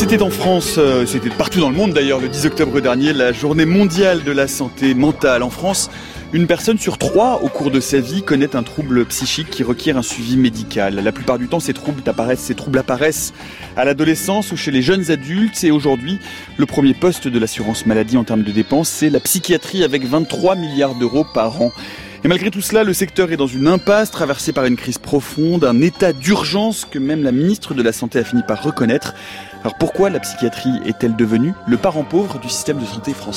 C'était en France, c'était partout dans le monde d'ailleurs, le 10 octobre dernier, la journée mondiale de la santé mentale. En France, une personne sur 3 au cours de sa vie connaît un trouble psychique qui requiert un suivi médical. La plupart du temps, ces troubles apparaissent à l'adolescence ou chez les jeunes adultes. Et aujourd'hui, le premier poste de l'assurance maladie en termes de dépenses, c'est la psychiatrie avec 23 milliards d'euros par an. Et malgré tout cela, le secteur est dans une impasse, traversé par une crise profonde, un état d'urgence que même la ministre de la Santé a fini par reconnaître. Alors pourquoi la psychiatrie est-elle devenue le parent pauvre du système de santé français ?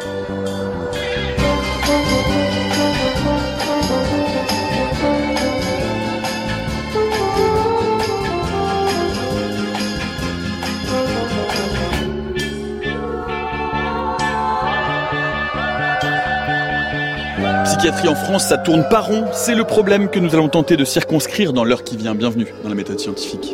Psychiatrie en France, ça tourne pas rond. C'est le problème que nous allons tenter de circonscrire dans l'heure qui vient. Bienvenue dans la méthode scientifique.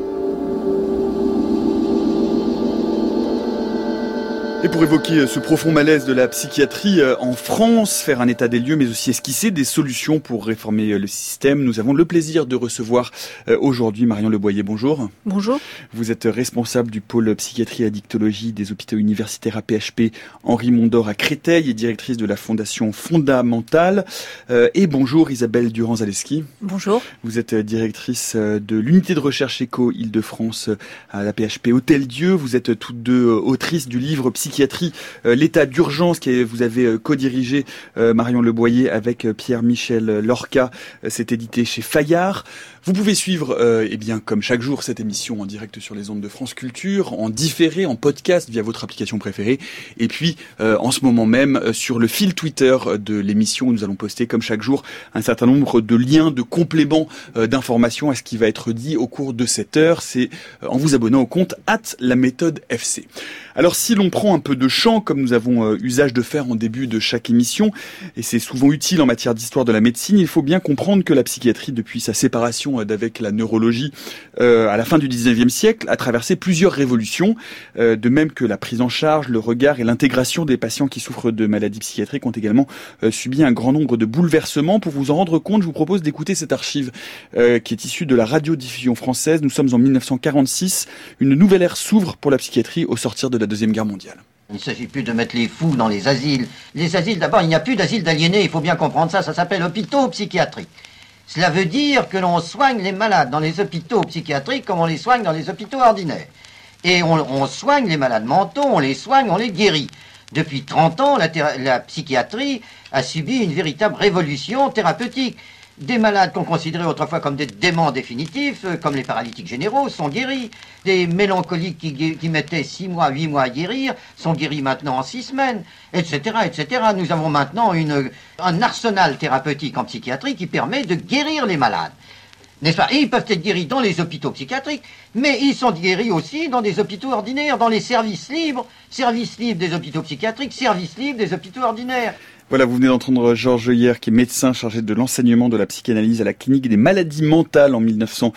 Et pour évoquer ce profond malaise de la psychiatrie en France, faire un état des lieux, mais aussi esquisser des solutions pour réformer le système, nous avons le plaisir de recevoir aujourd'hui Marion Leboyer. Bonjour. Bonjour. Vous êtes responsable du pôle psychiatrie et addictologie des hôpitaux universitaires AP-HP Henri Mondor à Créteil et directrice de la fondation Fondamentale. Et bonjour Isabelle Durand-Zaleski. Bonjour. Vous êtes directrice de l'unité de recherche Éco Île-de-France à l'AP-HP Hôtel-Dieu. Vous êtes toutes deux autrices du livre Psychiatrie, l'état d'urgence que vous avez co-dirigé, Marion Leboyer, avec Pierre-Michel Lorca. C'est édité chez Fayard. Vous pouvez suivre, comme chaque jour, cette émission en direct sur les ondes de France Culture, en différé, en podcast via votre application préférée. Et puis, en ce moment même, sur le fil Twitter de l'émission, où nous allons poster, comme chaque jour, un certain nombre de liens, de compléments d'informations à ce qui va être dit au cours de cette heure. C'est en vous abonnant au compte @laméthode_fc. Alors, si l'on prend un peu de champ, comme nous avons usage de faire en début de chaque émission, et c'est souvent utile en matière d'histoire de la médecine, il faut bien comprendre que la psychiatrie, depuis sa séparation d'avec la neurologie à la fin du 19e siècle, a traversé plusieurs révolutions, de même que la prise en charge, le regard et l'intégration des patients qui souffrent de maladies psychiatriques ont également subi un grand nombre de bouleversements. Pour vous en rendre compte, je vous propose d'écouter cette archive qui est issue de la radiodiffusion française. Nous sommes en 1946, une nouvelle ère s'ouvre pour la psychiatrie au sortir de la Deuxième Guerre mondiale. Il ne s'agit plus de mettre les fous dans les asiles. Les asiles, d'abord, il n'y a plus d'asiles d'aliénés, il faut bien comprendre ça, ça s'appelle hôpitaux psychiatriques. Cela veut dire que l'on soigne les malades dans les hôpitaux psychiatriques comme on les soigne dans les hôpitaux ordinaires. Et on soigne les malades mentaux, on les soigne, on les guérit. Depuis 30 ans, la psychiatrie a subi une véritable révolution thérapeutique. Des malades qu'on considérait autrefois comme des déments définitifs, comme les paralytiques généraux, sont guéris. Des mélancoliques qui mettaient 6 mois, 8 mois à guérir, sont guéris maintenant en 6 semaines, etc., etc. Nous avons maintenant un arsenal thérapeutique en psychiatrie qui permet de guérir les malades. N'est-ce pas? Et ils peuvent être guéris dans les hôpitaux psychiatriques, mais ils sont guéris aussi dans des hôpitaux ordinaires, dans les services libres des hôpitaux psychiatriques, services libres des hôpitaux ordinaires. Voilà, vous venez d'entendre Georges Heuyer, qui est médecin chargé de l'enseignement de la psychanalyse à la clinique des maladies mentales en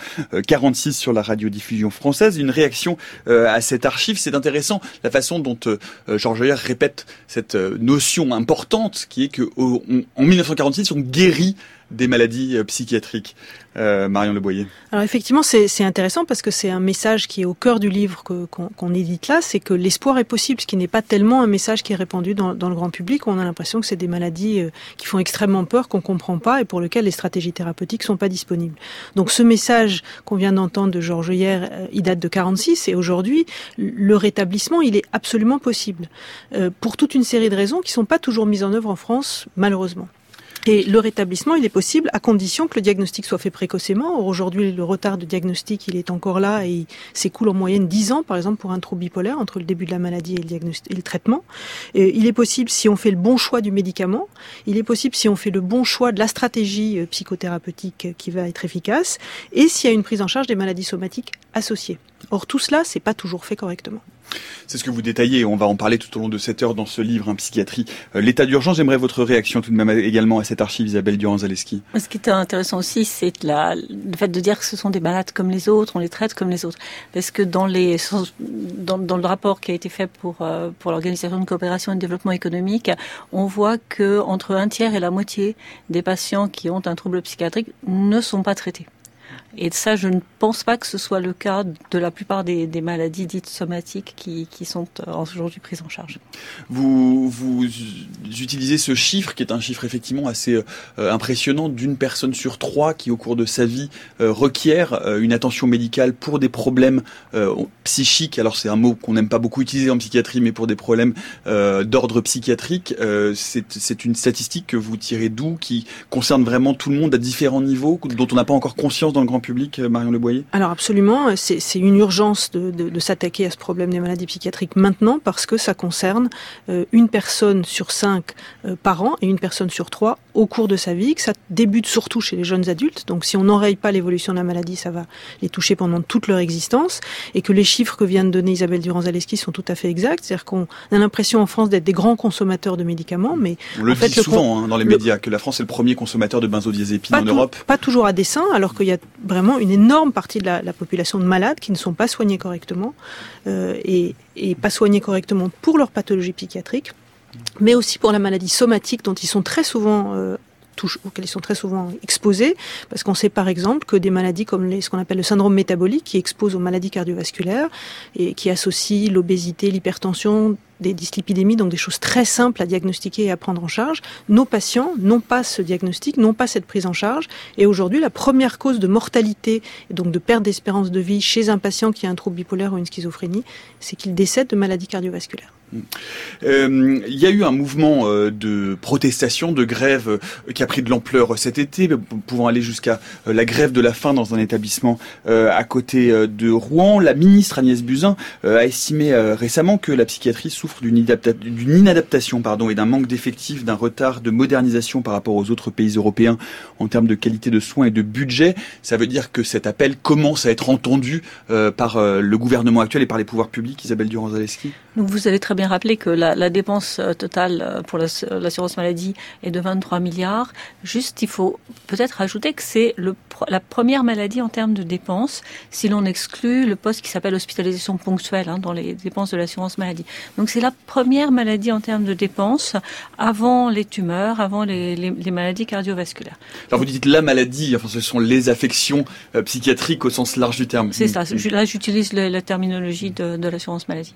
1946 sur la radiodiffusion française. Une réaction à cette archive, c'est intéressant la façon dont Georges Heuyer répète cette notion importante qui est que en 1946 on guérit des maladies psychiatriques. Marion Leboyer. Alors effectivement, c'est intéressant parce que c'est un message qui est au cœur du livre qu'on édite là, c'est que l'espoir est possible, ce qui n'est pas tellement un message qui est répandu dans le grand public. On a l'impression que c'est des maladies qui font extrêmement peur, qu'on comprend pas et pour lesquelles les stratégies thérapeutiques sont pas disponibles. Donc ce message qu'on vient d'entendre de Georges Heuyer, il date de 46 et aujourd'hui, le rétablissement, il est absolument possible. Pour toute une série de raisons qui sont pas toujours mises en œuvre en France, malheureusement. Et le rétablissement, il est possible à condition que le diagnostic soit fait précocement. Or, aujourd'hui, le retard de diagnostic, il est encore là et il s'écoule en moyenne 10 ans, par exemple, pour un trouble bipolaire, entre le début de la maladie et le traitement. Et il est possible si on fait le bon choix du médicament. Il est possible si on fait le bon choix de la stratégie psychothérapeutique qui va être efficace et s'il y a une prise en charge des maladies somatiques associées. Or, tout cela, c'est pas toujours fait correctement. C'est ce que vous détaillez, on va en parler tout au long de cette heure dans ce livre, Psychiatrie, l'état d'urgence. J'aimerais votre réaction tout de même également à cette archive, Isabelle Durand-Zaleski. Ce qui est intéressant aussi, c'est le fait de dire que ce sont des malades comme les autres, on les traite comme les autres. Parce que dans le rapport qui a été fait pour l'Organisation de coopération et de développement économique, on voit que entre un tiers et la moitié des patients qui ont un trouble psychiatrique ne sont pas traités. Et ça, je ne pense pas que ce soit le cas de la plupart des maladies dites somatiques qui sont aujourd'hui prises en charge. Vous utilisez ce chiffre qui est un chiffre effectivement assez impressionnant d'une personne sur 3 qui au cours de sa vie requiert une attention médicale pour des problèmes psychiques. Alors c'est un mot qu'on n'aime pas beaucoup utiliser en psychiatrie, mais pour des problèmes d'ordre psychiatrique. C'est une statistique que vous tirez d'où, qui concerne vraiment tout le monde à différents niveaux, dont on n'a pas encore conscience dans le grand public, Marion Le Boyer? Alors absolument, c'est une urgence de s'attaquer à ce problème des maladies psychiatriques maintenant, parce que ça concerne une personne sur 5 par an et une personne sur 3 au cours de sa vie, que ça débute surtout chez les jeunes adultes. Donc si on n'enraye pas l'évolution de la maladie, ça va les toucher pendant toute leur existence, et que les chiffres que vient de donner Isabelle Durand-Zaleski sont tout à fait exacts. C'est-à-dire qu'on a l'impression en France d'être des grands consommateurs de médicaments, mais on le dit souvent dans les médias que la France est le premier consommateur de benzodiazépines en Europe. Pas toujours à dessein, alors qu'il y a vraiment une énorme partie de la population de malades qui ne sont pas soignés correctement et pas soignés correctement pour leur pathologie psychiatrique, mais aussi pour la maladie somatique dont ils sont très souvent auxquels ils sont très souvent exposés, parce qu'on sait par exemple que des maladies comme ce qu'on appelle le syndrome métabolique, qui expose aux maladies cardiovasculaires et qui associe l'obésité, l'hypertension, des dyslipidémies, donc des choses très simples à diagnostiquer et à prendre en charge. Nos patients n'ont pas ce diagnostic, n'ont pas cette prise en charge, et aujourd'hui la première cause de mortalité et donc de perte d'espérance de vie chez un patient qui a un trouble bipolaire ou une schizophrénie, c'est qu'il décède de maladies cardiovasculaires. Il y a eu un mouvement de protestation, de grève qui a pris de l'ampleur cet été, pouvant aller jusqu'à la grève de la faim dans un établissement à côté de Rouen. La ministre Agnès Buzyn a estimé récemment que la psychiatrie souffre d'une inadaptation et d'un manque d'effectifs, d'un retard de modernisation par rapport aux autres pays européens en termes de qualité de soins et de budget. Ça veut dire que cet appel commence à être entendu par le gouvernement actuel et par les pouvoirs publics. Isabelle Durand-Zaleski. Donc vous avez très bien rappelé que la dépense totale pour l'assurance maladie est de 23 milliards. Juste, il faut peut-être ajouter que c'est la première maladie en termes de dépenses, si l'on exclut le poste qui s'appelle hospitalisation ponctuelle dans les dépenses de l'assurance maladie. Donc c'est la première maladie en termes de dépenses avant les tumeurs, avant les maladies cardiovasculaires. Alors vous dites la maladie, ce sont les affections psychiatriques au sens large du terme. C'est ça. Là, j'utilise la terminologie de l'assurance maladie.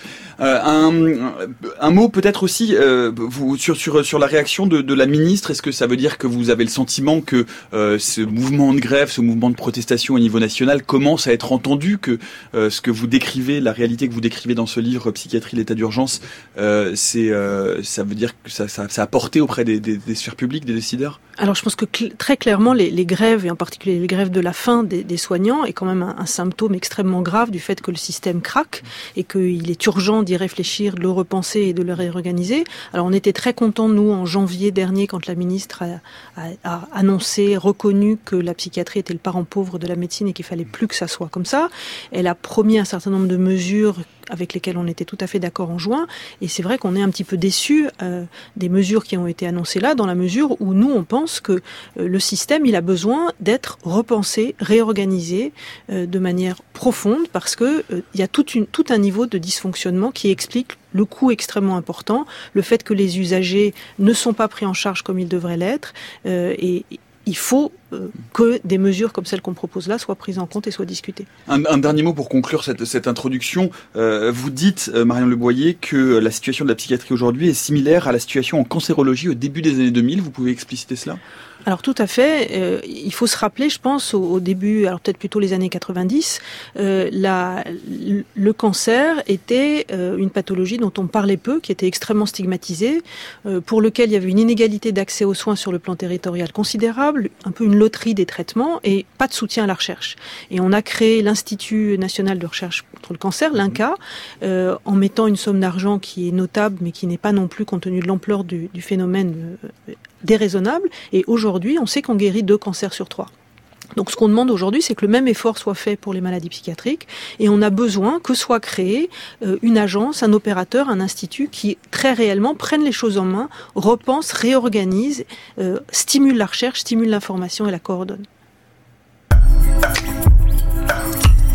Un mot peut-être aussi sur la réaction de la ministre. Est-ce que ça veut dire que vous avez le sentiment que ce mouvement de grève, ce mouvement de protestation au niveau national commence à être entendu, que ce que vous décrivez, la réalité que vous décrivez dans ce livre Psychiatrie, l'état d'urgence, ça veut dire que ça a porté auprès des sphères publiques, des décideurs? Alors je pense que très clairement les grèves, et en particulier les grèves de la faim des soignants, est quand même un symptôme extrêmement grave du fait que le système craque et qu'il est urgent d'y réfléchir, de le repenser et de le réorganiser. Alors on était très contents, nous, en janvier dernier, quand la ministre a annoncé, reconnu que la psychiatrie était le parent pauvre de la médecine et qu'il fallait plus que ça soit comme ça. Elle a promis un certain nombre de mesures avec lesquelles on était tout à fait d'accord en juin, et c'est vrai qu'on est un petit peu déçus des mesures qui ont été annoncées là, dans la mesure où nous on pense que le système il a besoin d'être repensé, réorganisé de manière profonde, parce que il y a tout un niveau de dysfonctionnement qui explique le coût extrêmement important, le fait que les usagers ne sont pas pris en charge comme ils devraient l'être, et il faut que des mesures comme celles qu'on propose là soient prises en compte et soient discutées. Un dernier mot pour conclure cette introduction. Vous dites, Marion Le Boyer, que la situation de la psychiatrie aujourd'hui est similaire à la situation en cancérologie au début des années 2000. Vous pouvez expliciter cela ? Alors tout à fait. Il faut se rappeler, je pense, au début, alors peut-être plutôt les années 90, le cancer était une pathologie dont on parlait peu, qui était extrêmement stigmatisée, pour lequel il y avait une inégalité d'accès aux soins sur le plan territorial considérable, un peu une loterie des traitements et pas de soutien à la recherche. Et on a créé l'Institut national de recherche contre le cancer, l'INCa, en mettant une somme d'argent qui est notable, mais qui n'est pas non plus, compte tenu de l'ampleur du phénomène, déraisonnable. Et aujourd'hui, on sait qu'on guérit 2 cancers sur 3. Donc ce qu'on demande aujourd'hui, c'est que le même effort soit fait pour les maladies psychiatriques, et on a besoin que soit créé une agence, un opérateur, un institut qui très réellement prenne les choses en main, repense, réorganise, stimule la recherche, stimule l'information et la coordonne.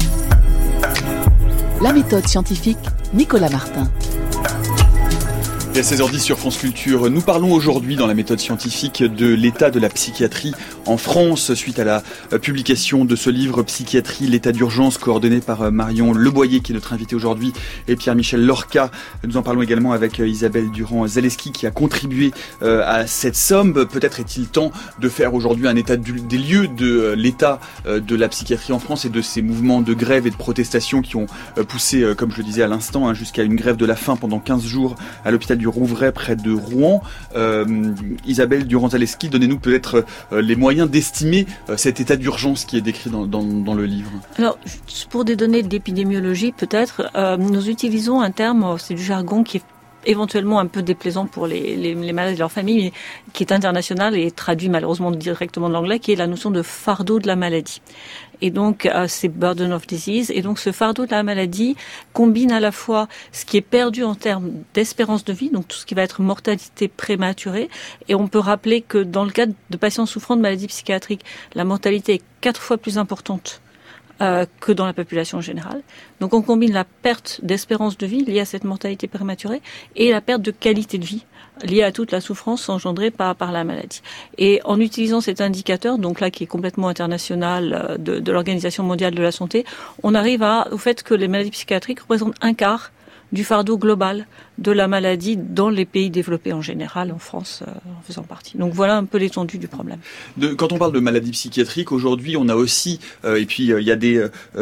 La méthode scientifique, Nicolas Martin. Et à 16h10 sur France Culture, nous parlons aujourd'hui dans la méthode scientifique de l'état de la psychiatrie en France suite à la publication de ce livre Psychiatrie, l'état d'urgence, coordonné par Marion Leboyer qui est notre invité aujourd'hui et Pierre-Michel Lorca. Nous en parlons également avec Isabelle Durand-Zaleski qui a contribué à cette somme. Peut-être est-il temps de faire aujourd'hui un état des lieux de l'état de la psychiatrie en France et de ces mouvements de grève et de protestation qui ont poussé, comme je le disais à l'instant, jusqu'à une grève de la faim pendant 15 jours à l'hôpital du Rouvray près de Rouen. Isabelle Durand-Zaleski, donnez-nous peut-être les moyens d'estimer cet état d'urgence qui est décrit dans le livre. Alors, pour des données d'épidémiologie, peut-être, nous utilisons un terme, c'est du jargon qui est éventuellement un peu déplaisant pour les malades et leurs familles, mais qui est international et traduit malheureusement directement de l'anglais, qui est la notion de fardeau de la maladie. Et donc, c'est burden of disease. Et donc, ce fardeau de la maladie combine à la fois ce qui est perdu en termes d'espérance de vie, donc tout ce qui va être mortalité prématurée. Et on peut rappeler que dans le cas de patients souffrant de maladies psychiatriques, la mortalité est 4 fois plus importante que dans la population générale. Donc on combine la perte d'espérance de vie liée à cette mortalité prématurée et la perte de qualité de vie liée à toute la souffrance engendrée par la maladie. Et en utilisant cet indicateur, donc là qui est complètement international de l'Organisation mondiale de la santé, on arrive au fait que les maladies psychiatriques représentent 1/4 du fardeau global de la maladie dans les pays développés en général, en France en faisant partie. Donc voilà un peu l'étendue du problème. Quand on parle de maladies psychiatriques, aujourd'hui on a aussi, et puis il y a des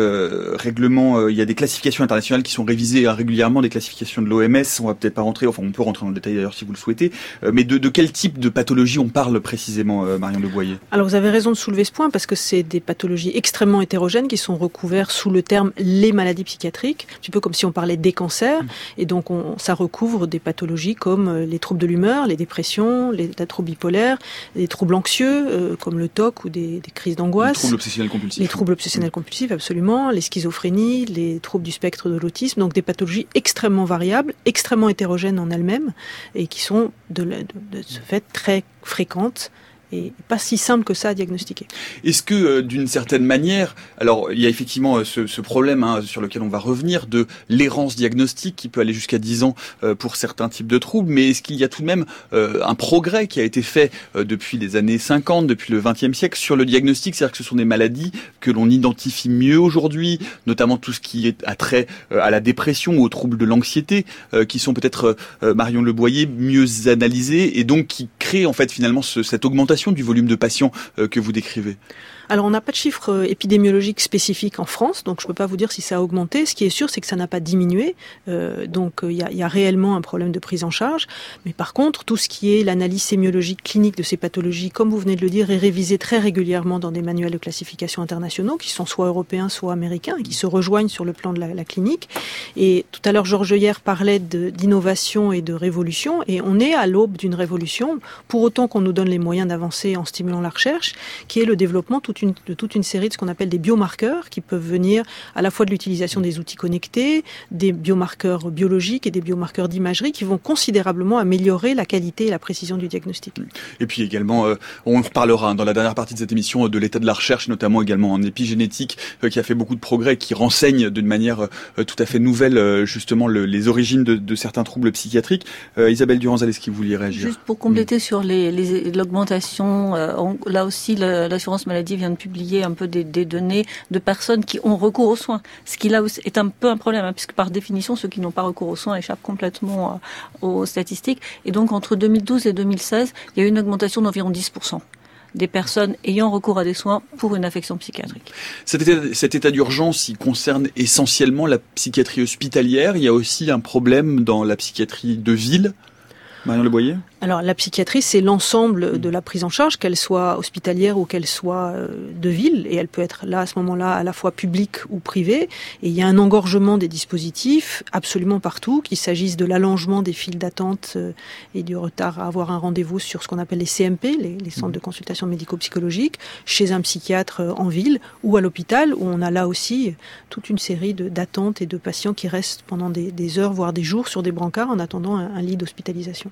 règlements, il y a des classifications internationales qui sont révisées régulièrement, des classifications de l'OMS, on va peut-être pas rentrer, enfin on peut rentrer dans le détail d'ailleurs si vous le souhaitez, mais de quel type de pathologie on parle précisément, Marion Leboyer? Alors vous avez raison de soulever ce point parce que c'est des pathologies extrêmement hétérogènes qui sont recouvertes sous le terme les maladies psychiatriques, un petit peu comme si on parlait des cancers, et donc ça recouvre des pathologies comme les troubles de l'humeur, les dépressions, les troubles bipolaires, les troubles anxieux comme le TOC ou des crises d'angoisse. Les troubles obsessionnels compulsifs. Les troubles obsessionnels compulsifs, absolument, les schizophrénies, les troubles du spectre de l'autisme, donc des pathologies extrêmement variables, extrêmement hétérogènes en elles-mêmes et qui sont de ce fait très fréquentes et pas si simple que ça à diagnostiquer. Est-ce que, d'une certaine manière, alors il y a effectivement ce problème sur lequel on va revenir de l'errance diagnostique qui peut aller jusqu'à 10 ans pour certains types de troubles, mais est-ce qu'il y a tout de même un progrès qui a été fait depuis les années 50, depuis le XXe siècle sur le diagnostic, c'est-à-dire que ce sont des maladies que l'on identifie mieux aujourd'hui, notamment tout ce qui est attrait à la dépression ou aux troubles de l'anxiété, qui sont peut-être, Marion Leboyer, mieux analysés et donc qui créent en fait finalement cette augmentation du volume de patients que vous décrivez? Alors on n'a pas de chiffres épidémiologiques spécifiques en France, donc je ne peux pas vous dire si ça a augmenté. Ce qui est sûr, c'est que ça n'a pas diminué. Donc il y a réellement un problème de prise en charge. Mais par contre, tout ce qui est l'analyse sémiologique clinique de ces pathologies, comme vous venez de le dire, est révisé très régulièrement dans des manuels de classification internationaux, qui sont soit européens, soit américains, et qui se rejoignent sur le plan de la clinique. Et tout à l'heure, Georges Heuillère parlait d'innovation et de révolution, et on est à l'aube d'une révolution, pour autant qu'on nous donne les moyens d'avancer en stimulant la recherche, qui est le développement de toute une série de ce qu'on appelle des biomarqueurs qui peuvent venir à la fois de l'utilisation des outils connectés, des biomarqueurs biologiques et des biomarqueurs d'imagerie qui vont considérablement améliorer la qualité et la précision du diagnostic. Et puis également, on reparlera dans la dernière partie de cette émission de l'état de la recherche, notamment également en épigénétique, qui a fait beaucoup de progrès, qui renseigne d'une manière tout à fait nouvelle justement les origines de certains troubles psychiatriques. Isabelle Durand-Zaleski, vous vouliez réagir? Juste pour compléter sur l'augmentation, là aussi l'assurance maladie vient de publier un peu des données de personnes qui ont recours aux soins. Ce qui là est un peu un problème, puisque par définition, ceux qui n'ont pas recours aux soins échappent complètement aux statistiques. Et donc, entre 2012 et 2016, il y a eu une augmentation d'environ 10% des personnes ayant recours à des soins pour une affection psychiatrique. Cet état d'urgence, il concerne essentiellement la psychiatrie hospitalière. Il y a aussi un problème dans la psychiatrie de ville. Marion Leboyer? Alors la psychiatrie, c'est l'ensemble de la prise en charge, qu'elle soit hospitalière ou qu'elle soit de ville, et elle peut être là à ce moment-là à la fois publique ou privée. Et il y a un engorgement des dispositifs absolument partout, qu'il s'agisse de l'allongement des files d'attente et du retard à avoir un rendez-vous sur ce qu'on appelle les CMP, les centres de consultation médico-psychologique, chez un psychiatre en ville ou à l'hôpital, où on a là aussi toute une série d'attentes et de patients qui restent pendant des heures, voire des jours sur des brancards en attendant un lit d'hospitalisation.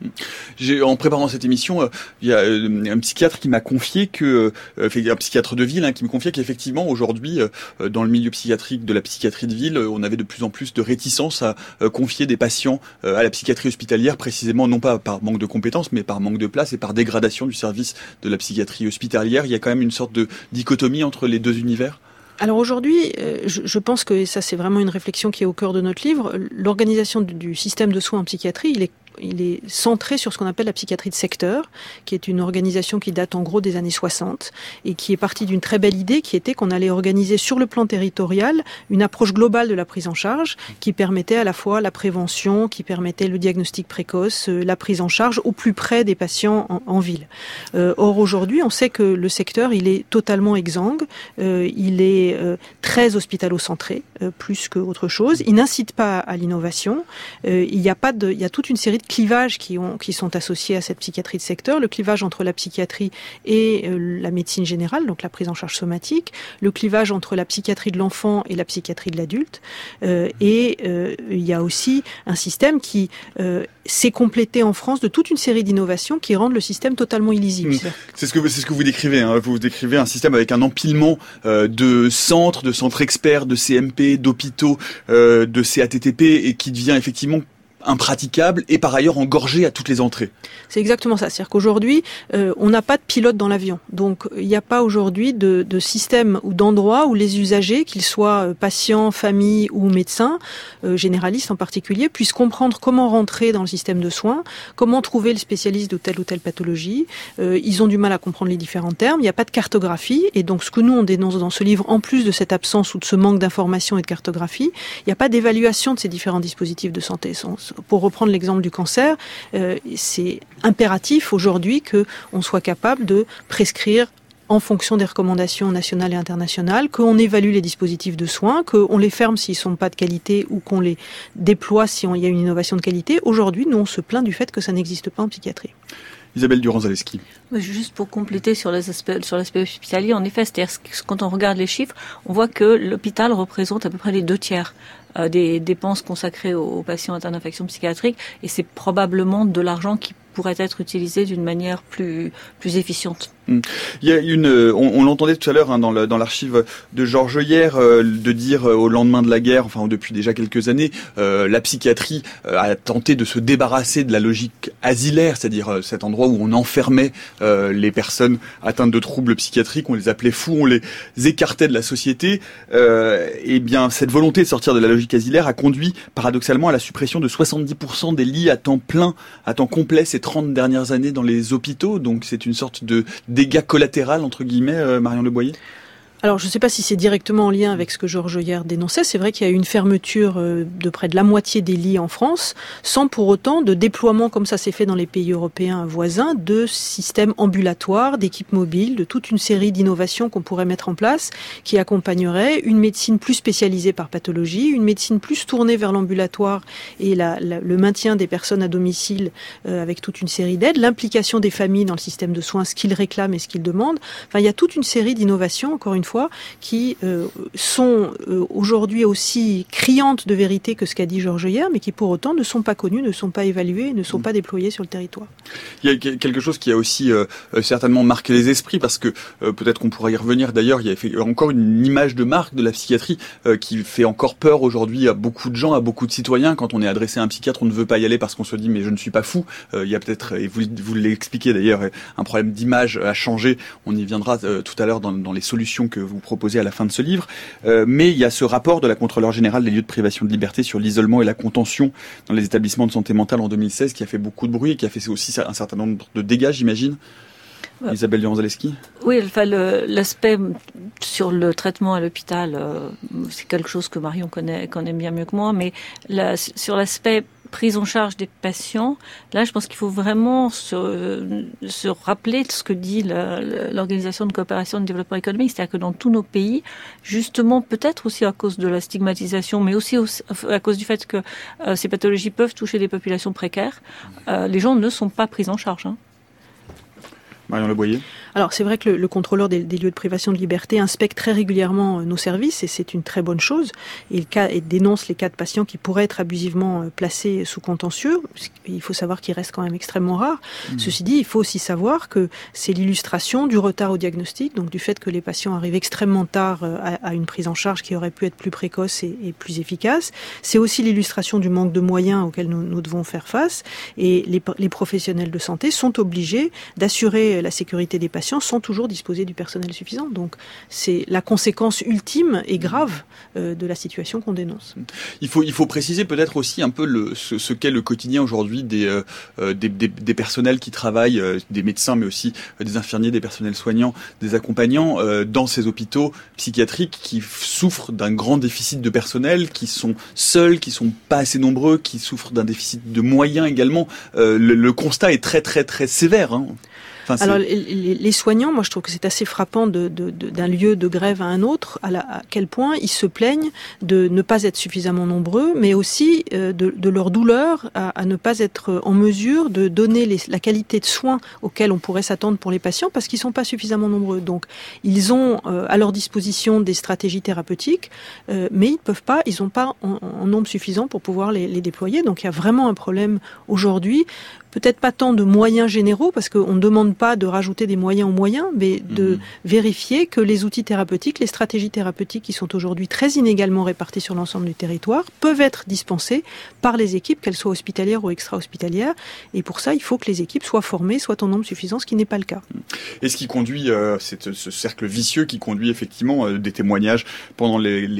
En préparant cette émission, il y a un psychiatre qui m'a confié un psychiatre de ville qui me confiait qu'effectivement aujourd'hui, dans le milieu psychiatrique de la psychiatrie de ville, on avait de plus en plus de réticence à confier des patients à la psychiatrie hospitalière, précisément non pas par manque de compétences, mais par manque de place et par dégradation du service de la psychiatrie hospitalière. Il y a quand même une sorte de dichotomie entre les deux univers. Alors aujourd'hui, je pense que ça c'est vraiment une réflexion qui est au cœur de notre livre. L'organisation du système de soins en psychiatrie, il est centré sur ce qu'on appelle la psychiatrie de secteur, qui est une organisation qui date en gros des années 60 et qui est partie d'une très belle idée qui était qu'on allait organiser sur le plan territorial une approche globale de la prise en charge qui permettait à la fois la prévention, qui permettait le diagnostic précoce, la prise en charge au plus près des patients en ville. Or aujourd'hui, on sait que le secteur, il est totalement exsangue, il est très hospitalo-centré, plus qu'autre chose. Il n'incite pas à l'innovation. Il y a toute une série de clivages qui sont associés à cette psychiatrie de secteur. Le clivage entre la psychiatrie et la médecine générale, donc la prise en charge somatique. Le clivage entre la psychiatrie de l'enfant et la psychiatrie de l'adulte. Il y a aussi un système qui s'est complété en France de toute une série d'innovations qui rendent le système totalement illisible. C'est ce que vous décrivez. Vous décrivez un système avec un empilement de centres experts, de CMP, d'hôpitaux, de CATTP et qui devient effectivement impraticable et par ailleurs engorgé à toutes les entrées. C'est exactement ça. C'est-à-dire qu'aujourd'hui, on n'a pas de pilote dans l'avion. Donc, il n'y a pas aujourd'hui de système ou d'endroit où les usagers, qu'ils soient patients, familles ou médecins, généralistes en particulier, puissent comprendre comment rentrer dans le système de soins, comment trouver le spécialiste de telle ou telle pathologie. Ils ont du mal à comprendre les différents termes. Il n'y a pas de cartographie. Et donc, ce que nous, on dénonce dans ce livre, en plus de cette absence ou de ce manque d'information et de cartographie, il n'y a pas d'évaluation de ces différents dispositifs de santé. Pour reprendre l'exemple du cancer, c'est impératif aujourd'hui qu'on soit capable de prescrire en fonction des recommandations nationales et internationales, qu'on évalue les dispositifs de soins, qu'on les ferme s'ils ne sont pas de qualité ou qu'on les déploie si il y a une innovation de qualité. Aujourd'hui, nous, on se plaint du fait que ça n'existe pas en psychiatrie. Isabelle Durand-Zaleski. Juste pour compléter sur l'aspect hospitalier, en effet, c'est-à-dire que quand on regarde les chiffres, on voit que l'hôpital représente à peu près les 2/3 des dépenses consacrées aux patients atteints d'infections psychiatriques, et c'est probablement de l'argent qui pourrait être utilisé d'une manière plus efficiente. Il y a on l'entendait tout à l'heure dans l'archive de Georges Heuillère de dire au lendemain de la guerre, enfin depuis déjà quelques années, la psychiatrie a tenté de se débarrasser de la logique asilaire, c'est-à-dire cet endroit où on enfermait les personnes atteintes de troubles psychiatriques, on les appelait fous, on les écartait de la société. Et bien cette volonté de sortir de la logique asilaire a conduit paradoxalement à la suppression de 70% des lits à temps plein, à temps complet ces 30 dernières années dans les hôpitaux. Donc c'est une sorte de dégâts collatéral entre guillemets, Marion Le Boyer. Alors, je ne sais pas si c'est directement en lien avec ce que Georges Heuillère dénonçait. C'est vrai qu'il y a eu une fermeture de près de la moitié des lits en France, sans pour autant de déploiement, comme ça s'est fait dans les pays européens voisins, de systèmes ambulatoires, d'équipes mobiles, de toute une série d'innovations qu'on pourrait mettre en place, qui accompagneraient une médecine plus spécialisée par pathologie, une médecine plus tournée vers l'ambulatoire et le maintien des personnes à domicile avec toute une série d'aides, l'implication des familles dans le système de soins, ce qu'ils réclament et ce qu'ils demandent. Enfin, il y a toute une série d'innovations, encore une fois, qui sont aujourd'hui aussi criantes de vérité que ce qu'a dit Georges Heuillère, mais qui pour autant ne sont pas connues, ne sont pas évaluées, ne sont pas déployées sur le territoire. Il y a quelque chose qui a aussi certainement marqué les esprits, parce que peut-être qu'on pourra y revenir d'ailleurs, il y a encore une image de marque de la psychiatrie qui fait encore peur aujourd'hui à beaucoup de gens, à beaucoup de citoyens. Quand on est adressé à un psychiatre, on ne veut pas y aller parce qu'on se dit mais je ne suis pas fou. Il y a peut-être, et vous l'expliquez d'ailleurs, un problème d'image à changer. On y viendra tout à l'heure dans les solutions que vous proposez à la fin de ce livre, mais il y a ce rapport de la Contrôleure générale des lieux de privation de liberté sur l'isolement et la contention dans les établissements de santé mentale en 2016 qui a fait beaucoup de bruit et qui a fait aussi un certain nombre de dégâts, j'imagine. Isabelle Durand-Zaleski. Oui, l'aspect sur le traitement à l'hôpital, c'est quelque chose que Marion connaît bien mieux que moi, mais sur l'aspect prise en charge des patients, là je pense qu'il faut vraiment se rappeler de ce que dit l'Organisation de coopération et de développement économique, c'est-à-dire que dans tous nos pays, justement peut-être aussi à cause de la stigmatisation, mais aussi à cause du fait que ces pathologies peuvent toucher des populations précaires, les gens ne sont pas pris en charge. Marion Le Boyer. Alors c'est vrai que le contrôleur des lieux de privation de liberté inspecte très régulièrement nos services et c'est une très bonne chose. Et dénonce les cas de patients qui pourraient être abusivement placés sous contentieux. Il faut savoir qu'ils restent quand même extrêmement rares. Ceci dit, il faut aussi savoir que c'est l'illustration du retard au diagnostic, donc du fait que les patients arrivent extrêmement tard à une prise en charge qui aurait pu être plus précoce et plus efficace. C'est aussi l'illustration du manque de moyens auxquels nous devons faire face. Et les professionnels de santé sont obligés d'assurer la sécurité des patients sans toujours disposer du personnel suffisant. Donc c'est la conséquence ultime et grave de la situation qu'on dénonce. Il faut préciser peut-être aussi un peu ce qu'est le quotidien aujourd'hui des personnels qui travaillent, des médecins mais aussi des infirmiers, des personnels soignants, des accompagnants dans ces hôpitaux psychiatriques qui souffrent d'un grand déficit de personnel, qui sont seuls, qui sont pas assez nombreux, qui souffrent d'un déficit de moyens également. Le constat est très très très sévère. Hein. Enfin, alors les soignants, moi je trouve que c'est assez frappant d'un lieu de grève à un autre, à quel point ils se plaignent de ne pas être suffisamment nombreux, mais aussi de leur douleur à ne pas être en mesure de donner la qualité de soins auxquels on pourrait s'attendre pour les patients parce qu'ils sont pas suffisamment nombreux. Donc ils ont à leur disposition des stratégies thérapeutiques, mais ils n'ont pas en nombre suffisant pour pouvoir les déployer. Donc il y a vraiment un problème aujourd'hui. Peut-être pas tant de moyens généraux, parce qu'on ne demande pas de rajouter des moyens aux moyens, mais de vérifier que les outils thérapeutiques, les stratégies thérapeutiques qui sont aujourd'hui très inégalement réparties sur l'ensemble du territoire, peuvent être dispensées par les équipes, qu'elles soient hospitalières ou extra-hospitalières. Et pour ça, il faut que les équipes soient formées, soient en nombre suffisant, ce qui n'est pas le cas. Et ce qui conduit, ce cercle vicieux qui conduit effectivement des témoignages pendant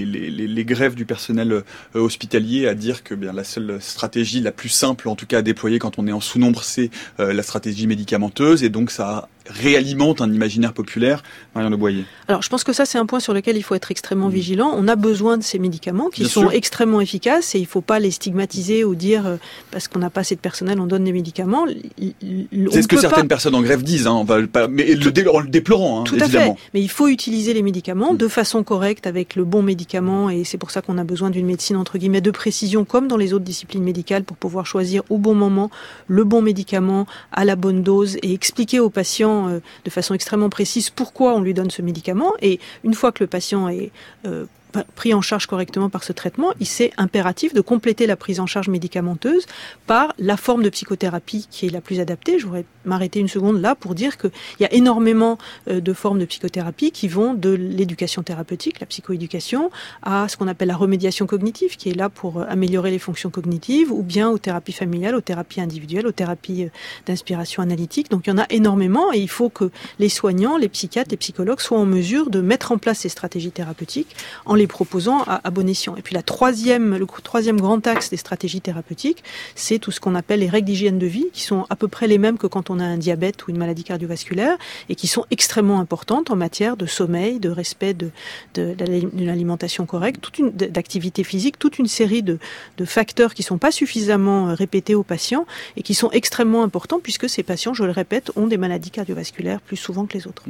les grèves du personnel hospitalier à dire que la seule stratégie la plus simple, en tout cas à déployer quand on est en sous-nombre, c'est la stratégie médicamenteuse et donc ça réalimente un imaginaire populaire. Marion Le Boyer. Alors je pense que ça c'est un point sur lequel il faut être extrêmement vigilant. On a besoin de ces médicaments qui sont extrêmement efficaces et il ne faut pas les stigmatiser ou dire parce qu'on n'a pas assez de personnel on donne des médicaments. C'est ce que certaines personnes en grève disent, hein, mais en le déplorant. Hein, tout à fait. Mais il faut utiliser les médicaments de façon correcte avec le bon médicament et c'est pour ça qu'on a besoin d'une médecine entre guillemets de précision comme dans les autres disciplines médicales pour pouvoir choisir au bon moment le bon médicament à la bonne dose et expliquer aux patients de façon extrêmement précise pourquoi on lui donne ce médicament. Et une fois que le patient est pris en charge correctement par ce traitement, c'est impératif de compléter la prise en charge médicamenteuse par la forme de psychothérapie qui est la plus adaptée. Je voudrais m'arrêter une seconde là pour dire qu'il y a énormément de formes de psychothérapie qui vont de l'éducation thérapeutique, la psychoéducation, à ce qu'on appelle la remédiation cognitive, qui est là pour améliorer les fonctions cognitives, ou bien aux thérapies familiales, aux thérapies individuelles, aux thérapies d'inspiration analytique. Donc il y en a énormément et il faut que les soignants, les psychiatres, les psychologues soient en mesure de mettre en place ces stratégies thérapeutiques en les proposant à bon escient. Et puis le troisième grand axe des stratégies thérapeutiques, c'est tout ce qu'on appelle les règles d'hygiène de vie, qui sont à peu près les mêmes que quand on a un diabète ou une maladie cardiovasculaire, et qui sont extrêmement importantes en matière de sommeil, de respect d'une alimentation correcte, d'activité physique, toute une série de facteurs qui ne sont pas suffisamment répétés aux patients et qui sont extrêmement importants puisque ces patients, je le répète, ont des maladies cardiovasculaires plus souvent que les autres.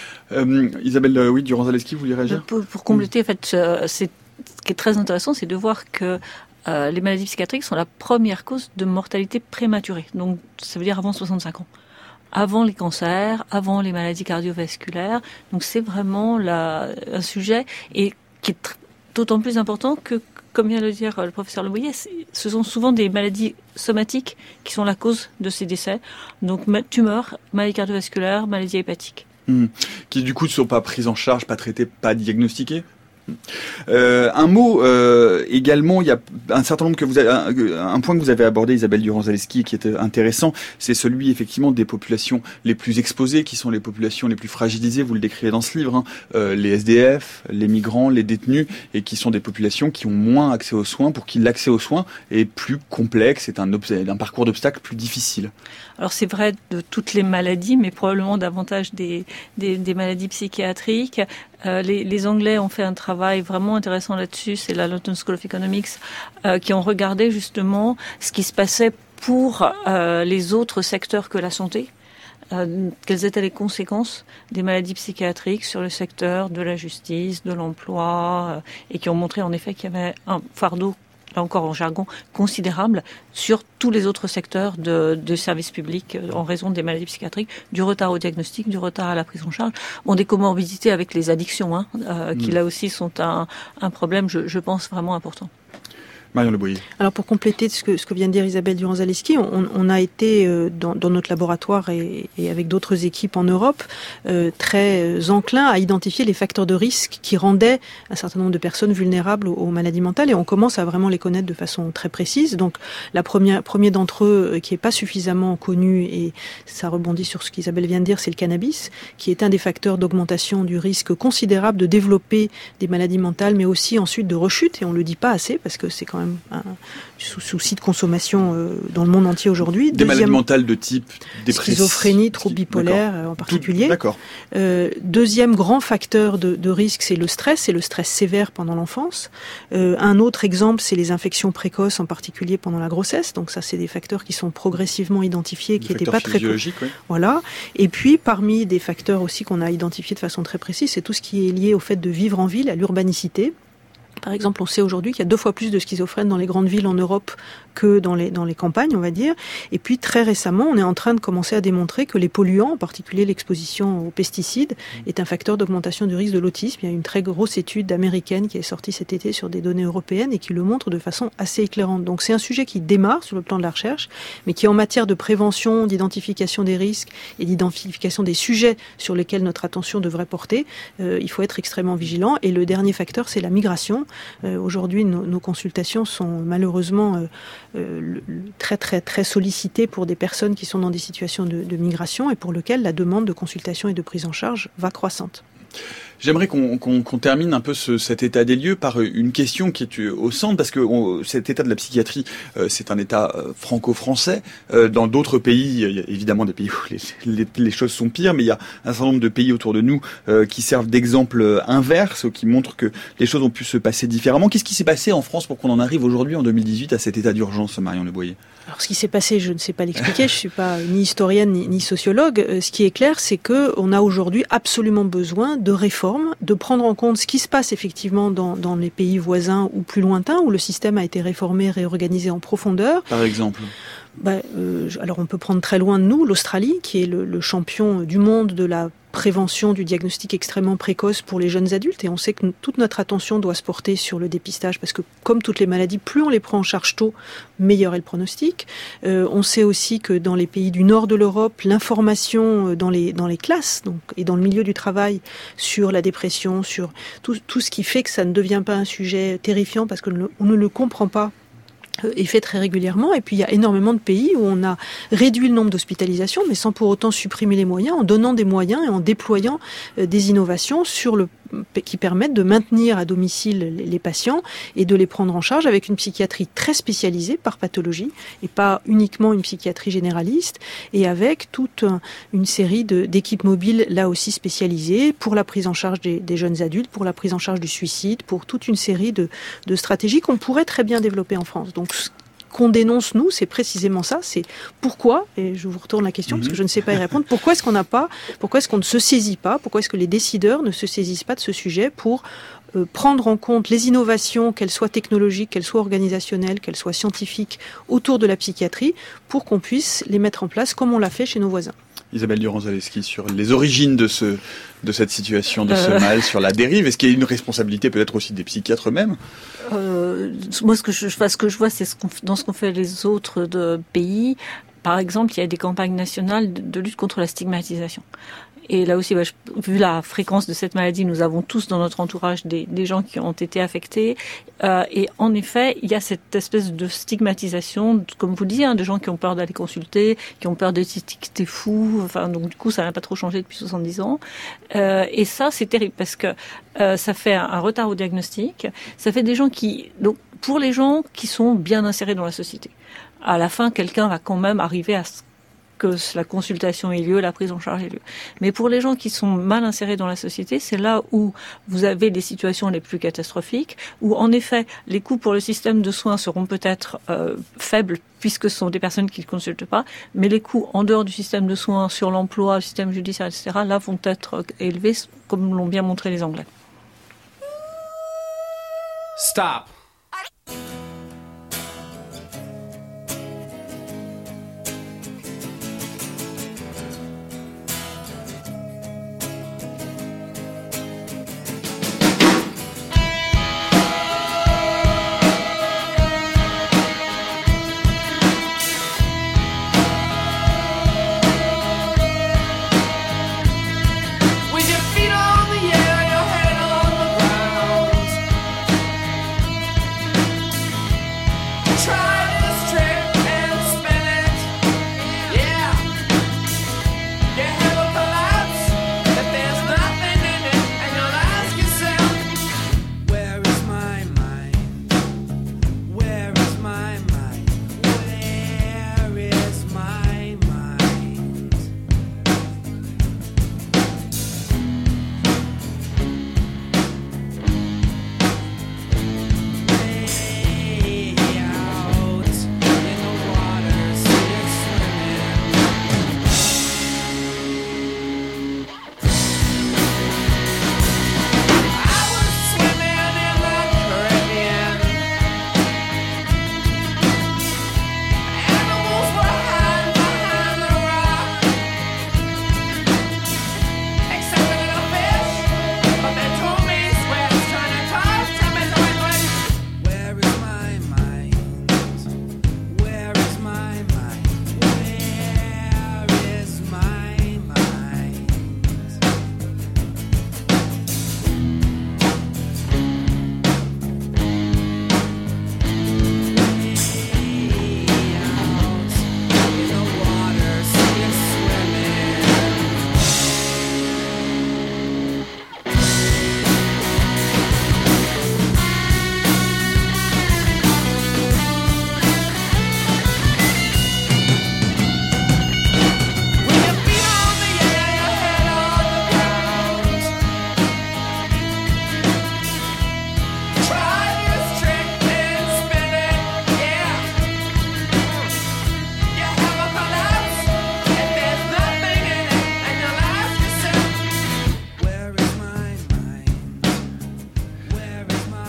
Isabelle Durand-Zaleski, vous voulez réagir ? Pour compléter, en fait, ce qui est très intéressant, c'est de voir que les maladies psychiatriques sont la première cause de mortalité prématurée. Donc, ça veut dire avant 65 ans. Avant les cancers, avant les maladies cardiovasculaires. Donc, c'est vraiment un sujet et qui est d'autant plus important que, comme vient de le dire le professeur Le Boyer, ce sont souvent des maladies somatiques qui sont la cause de ces décès. Donc, tumeurs, maladies cardiovasculaires, maladies hépatiques. Qui du coup ne sont pas prises en charge, pas traitées, pas diagnostiquées. Un mot également, il y a un certain nombre un point que vous avez abordé, Isabelle Durand-Zaleski, qui était intéressant, c'est celui effectivement des populations les plus exposées, qui sont les populations les plus fragilisées, vous le décrivez dans ce livre, les SDF, les migrants, les détenus, et qui sont des populations qui ont moins accès aux soins, pour qui l'accès aux soins est plus complexe, c'est un parcours d'obstacles plus difficile. Alors c'est vrai de toutes les maladies, mais probablement davantage des maladies psychiatriques. Les Anglais ont fait un travail vraiment intéressant là-dessus, c'est la London School of Economics, qui ont regardé justement ce qui se passait pour les autres secteurs que la santé. Quelles étaient les conséquences des maladies psychiatriques sur le secteur de la justice, de l'emploi, et qui ont montré en effet qu'il y avait un fardeau là encore en jargon, considérable sur tous les autres secteurs de services publics en raison des maladies psychiatriques, du retard au diagnostic, du retard à la prise en charge, des comorbidités avec les addictions, qui là aussi sont un problème, je pense, vraiment important. Marion Le Boyer. Alors pour compléter ce que vient de dire Isabelle Durand-Zaleski, on a été dans notre laboratoire et avec d'autres équipes en Europe très enclins à identifier les facteurs de risque qui rendaient un certain nombre de personnes vulnérables aux maladies mentales, et on commence à vraiment les connaître de façon très précise. Donc premier d'entre eux qui est pas suffisamment connu, et ça rebondit sur ce qu'Isabelle vient de dire, c'est le cannabis, qui est un des facteurs d'augmentation du risque considérable de développer des maladies mentales, mais aussi ensuite de rechute, et on le dit pas assez parce que c'est quand même un souci de consommation dans le monde entier aujourd'hui. Des maladies mentales de type dépressif, schizophrénie, trouble bipolaire en particulier. D'accord. Deuxième grand facteur de risque, c'est le stress, et le stress sévère pendant l'enfance. Un autre exemple, c'est les infections précoces, en particulier pendant la grossesse. Donc ça, c'est des facteurs qui sont progressivement identifiés, qui n'étaient pas très connus. Oui. Voilà. Et puis, parmi des facteurs aussi qu'on a identifiés de façon très précise, c'est tout ce qui est lié au fait de vivre en ville, à l'urbanicité. Par exemple, on sait aujourd'hui qu'il y a 2 fois plus de schizophrènes dans les grandes villes en Europe que dans les campagnes, on va dire. Et puis, très récemment, on est en train de commencer à démontrer que les polluants, en particulier l'exposition aux pesticides, est un facteur d'augmentation du risque de l'autisme. Il y a une très grosse étude américaine qui est sortie cet été sur des données européennes et qui le montre de façon assez éclairante. Donc, c'est un sujet qui démarre sur le plan de la recherche, mais qui, en matière de prévention, d'identification des risques et d'identification des sujets sur lesquels notre attention devrait porter, il faut être extrêmement vigilant. Et le dernier facteur, c'est la migration. Aujourd'hui, nos consultations sont malheureusement très très très sollicitées pour des personnes qui sont dans des situations de migration et pour lesquelles la demande de consultation et de prise en charge va croissante. J'aimerais qu'on termine un peu cet état des lieux par une question qui est au centre, parce que cet état de la psychiatrie, c'est un état franco-français. Dans d'autres pays, il y a évidemment des pays où les choses sont pires, mais il y a un certain nombre de pays autour de nous qui servent d'exemple inverse, qui montrent que les choses ont pu se passer différemment. Qu'est-ce qui s'est passé en France pour qu'on en arrive aujourd'hui, en 2018, à cet état d'urgence, Marion Le Boyer ? Alors, ce qui s'est passé, je ne sais pas l'expliquer, je suis pas ni historienne ni sociologue. Ce qui est clair, c'est que on a aujourd'hui absolument besoin de réformes, de prendre en compte ce qui se passe effectivement dans les pays voisins ou plus lointains, où le système a été réformé, réorganisé en profondeur. Par exemple ? Alors on peut prendre très loin de nous l'Australie, qui est le champion du monde de la prévention du diagnostic extrêmement précoce pour les jeunes adultes, et on sait que toute notre attention doit se porter sur le dépistage, parce que comme toutes les maladies, plus on les prend en charge tôt, meilleur est le pronostic. On sait aussi que dans les pays du nord de l'Europe, l'information dans les classes et dans le milieu du travail sur la dépression, sur tout ce qui fait que ça ne devient pas un sujet terrifiant parce qu'on ne le comprend pas, est fait très régulièrement. Et puis il y a énormément de pays où on a réduit le nombre d'hospitalisations, mais sans pour autant supprimer les moyens, en donnant des moyens et en déployant des innovations qui permettent de maintenir à domicile les patients et de les prendre en charge avec une psychiatrie très spécialisée par pathologie et pas uniquement une psychiatrie généraliste, et avec toute une série d'équipes mobiles là aussi spécialisées pour la prise en charge des jeunes adultes, pour la prise en charge du suicide, pour toute une série de stratégies qu'on pourrait très bien développer en France. Donc ce qu'on dénonce, nous, c'est précisément ça, c'est pourquoi, et je vous retourne la question parce que je ne sais pas y répondre, pourquoi est-ce qu'on ne se saisit pas, pourquoi est-ce que les décideurs ne se saisissent pas de ce sujet pour prendre en compte les innovations, qu'elles soient technologiques, qu'elles soient organisationnelles, qu'elles soient scientifiques, autour de la psychiatrie, pour qu'on puisse les mettre en place comme on l'a fait chez nos voisins. Isabelle Durand-Zaleski, sur les origines de cette situation, de ce mal, sur la dérive. Est-ce qu'il y a une responsabilité peut-être aussi des psychiatres eux-mêmes ? Moi, ce que je vois, c'est dans ce qu'ont fait les autres pays. Par exemple, il y a des campagnes nationales de lutte contre la stigmatisation. Et là aussi, vu la fréquence de cette maladie, nous avons tous dans notre entourage des gens qui ont été affectés. Et en effet, il y a cette espèce de stigmatisation, comme vous le disiez, de gens qui ont peur d'aller consulter, qui ont peur d'être étiquetés fous. Enfin, donc du coup, ça n'a pas trop changé depuis 70 ans. Et ça, c'est terrible parce que ça fait un retard au diagnostic. Ça fait des gens donc pour les gens qui sont bien insérés dans la société, à la fin, quelqu'un va quand même arriver à que la consultation ait lieu, la prise en charge ait lieu. Mais pour les gens qui sont mal insérés dans la société, c'est là où vous avez les situations les plus catastrophiques, où en effet, les coûts pour le système de soins seront peut-être faibles, puisque ce sont des personnes qui ne consultent pas, mais les coûts en dehors du système de soins, sur l'emploi, le système judiciaire, etc., là vont être élevés, comme l'ont bien montré les Anglais. Stop.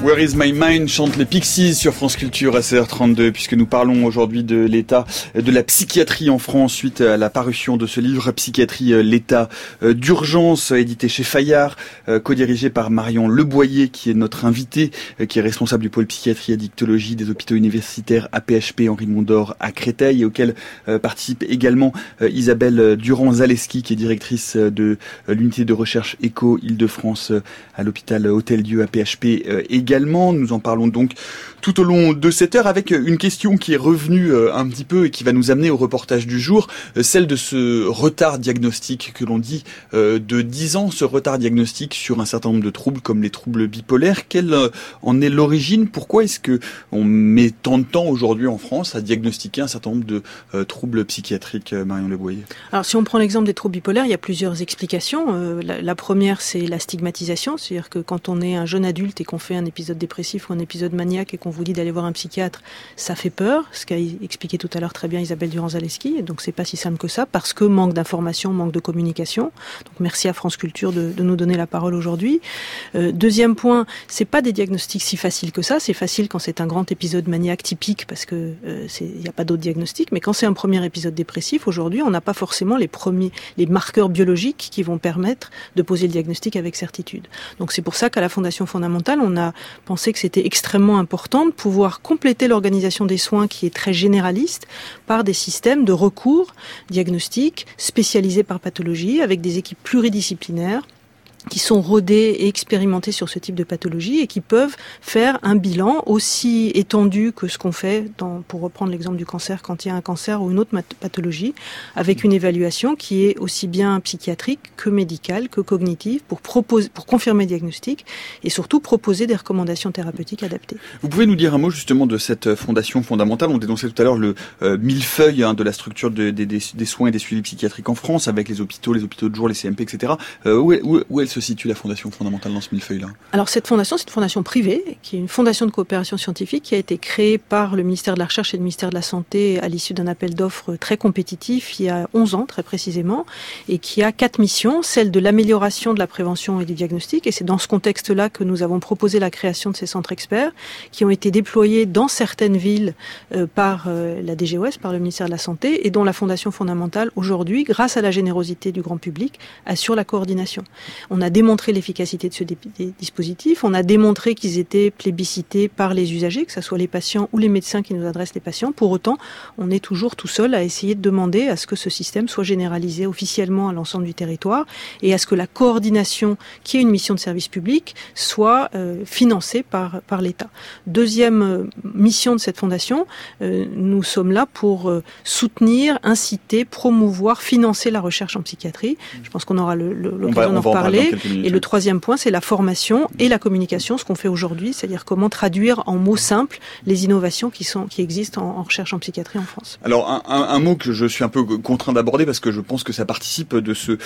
Where is my mind chantent les Pixies sur France Culture à 16h32, puisque nous parlons aujourd'hui de l'état de la psychiatrie en France suite à la parution de ce livre Psychiatrie, l'état d'urgence, édité chez Fayard, co-dirigé par Marion Leboyer, qui est notre invitée, qui est responsable du pôle psychiatrie et addictologie des hôpitaux universitaires APHP Henri Mondor à Créteil, et auquel participe également Isabelle Durand-Zaleski, qui est directrice de l'unité de recherche ECHO Île-de-France à l'hôpital Hôtel-Dieu APHP également. Nous en parlons donc tout au long de cette heure avec une question qui est revenue un petit peu et qui va nous amener au reportage du jour, celle de ce retard diagnostique que l'on dit de 10 ans, ce retard diagnostique sur un certain nombre de troubles comme les troubles bipolaires. Quelle en est l'origine? Pourquoi est-ce que on met tant de temps aujourd'hui en France à diagnostiquer un certain nombre de troubles psychiatriques, Marion Leboyer? Alors si on prend l'exemple des troubles bipolaires, il y a plusieurs explications. La première, c'est la stigmatisation, c'est-à-dire que quand on est un jeune adulte et qu'on fait un épisode dépressif ou un épisode maniaque et qu'on vous dit d'aller voir un psychiatre, ça fait peur, ce qu'a expliqué tout à l'heure très bien Isabelle Durand-Zaleski, et donc c'est pas si simple que ça, parce que manque d'information, manque de communication. Donc merci à France Culture de nous donner la parole aujourd'hui. Deuxième point, c'est pas des diagnostics si faciles que ça, c'est facile quand c'est un grand épisode maniaque typique, parce que il n'y a pas d'autres diagnostics, mais quand c'est un premier épisode dépressif, aujourd'hui, on n'a pas forcément les marqueurs biologiques qui vont permettre de poser le diagnostic avec certitude. Donc c'est pour ça qu'à la Fondation Fondamentale, on a pensé que c'était extrêmement important de pouvoir compléter l'organisation des soins qui est très généraliste par des systèmes de recours diagnostiques spécialisés par pathologie avec des équipes pluridisciplinaires qui sont rodés et expérimentés sur ce type de pathologie et qui peuvent faire un bilan aussi étendu que ce qu'on fait pour reprendre l'exemple du cancer, quand il y a un cancer ou une autre pathologie, avec une évaluation qui est aussi bien psychiatrique que médicale, que cognitive, pour confirmer le diagnostic et surtout proposer des recommandations thérapeutiques adaptées. Vous pouvez nous dire un mot justement de cette fondation fondamentale? On dénonçait tout à l'heure le millefeuille de la structure des soins et des suivis psychiatriques en France, avec les hôpitaux de jour, les CMP, etc. Où elle se situe la Fondation Fondamentale dans ce millefeuille-là? Alors cette fondation, c'est une fondation privée, qui est une fondation de coopération scientifique qui a été créée par le ministère de la Recherche et le ministère de la Santé à l'issue d'un appel d'offres très compétitif il y a 11 ans très précisément, et qui a 4 missions, celle de l'amélioration de la prévention et du diagnostic, et c'est dans ce contexte-là que nous avons proposé la création de ces centres experts qui ont été déployés dans certaines villes par la DGOS, par le ministère de la Santé, et dont la Fondation Fondamentale aujourd'hui, grâce à la générosité du grand public, assure la coordination. On a démontré l'efficacité de ce dispositif, on a démontré qu'ils étaient plébiscités par les usagers, que ce soit les patients ou les médecins qui nous adressent les patients. Pour autant, on est toujours tout seul à essayer de demander à ce que ce système soit généralisé officiellement à l'ensemble du territoire et à ce que la coordination, qui est une mission de service public, soit financée par l'État. Deuxième mission de cette fondation, nous sommes là pour soutenir, inciter, promouvoir, financer la recherche en psychiatrie. Je pense qu'on aura l'occasion d'en reparler. Et le troisième point, c'est la formation et la communication, ce qu'on fait aujourd'hui, c'est-à-dire comment traduire en mots simples les innovations qui existent en recherche en psychiatrie en France. Alors un mot que je suis un peu contraint d'aborder parce que je pense que ça participe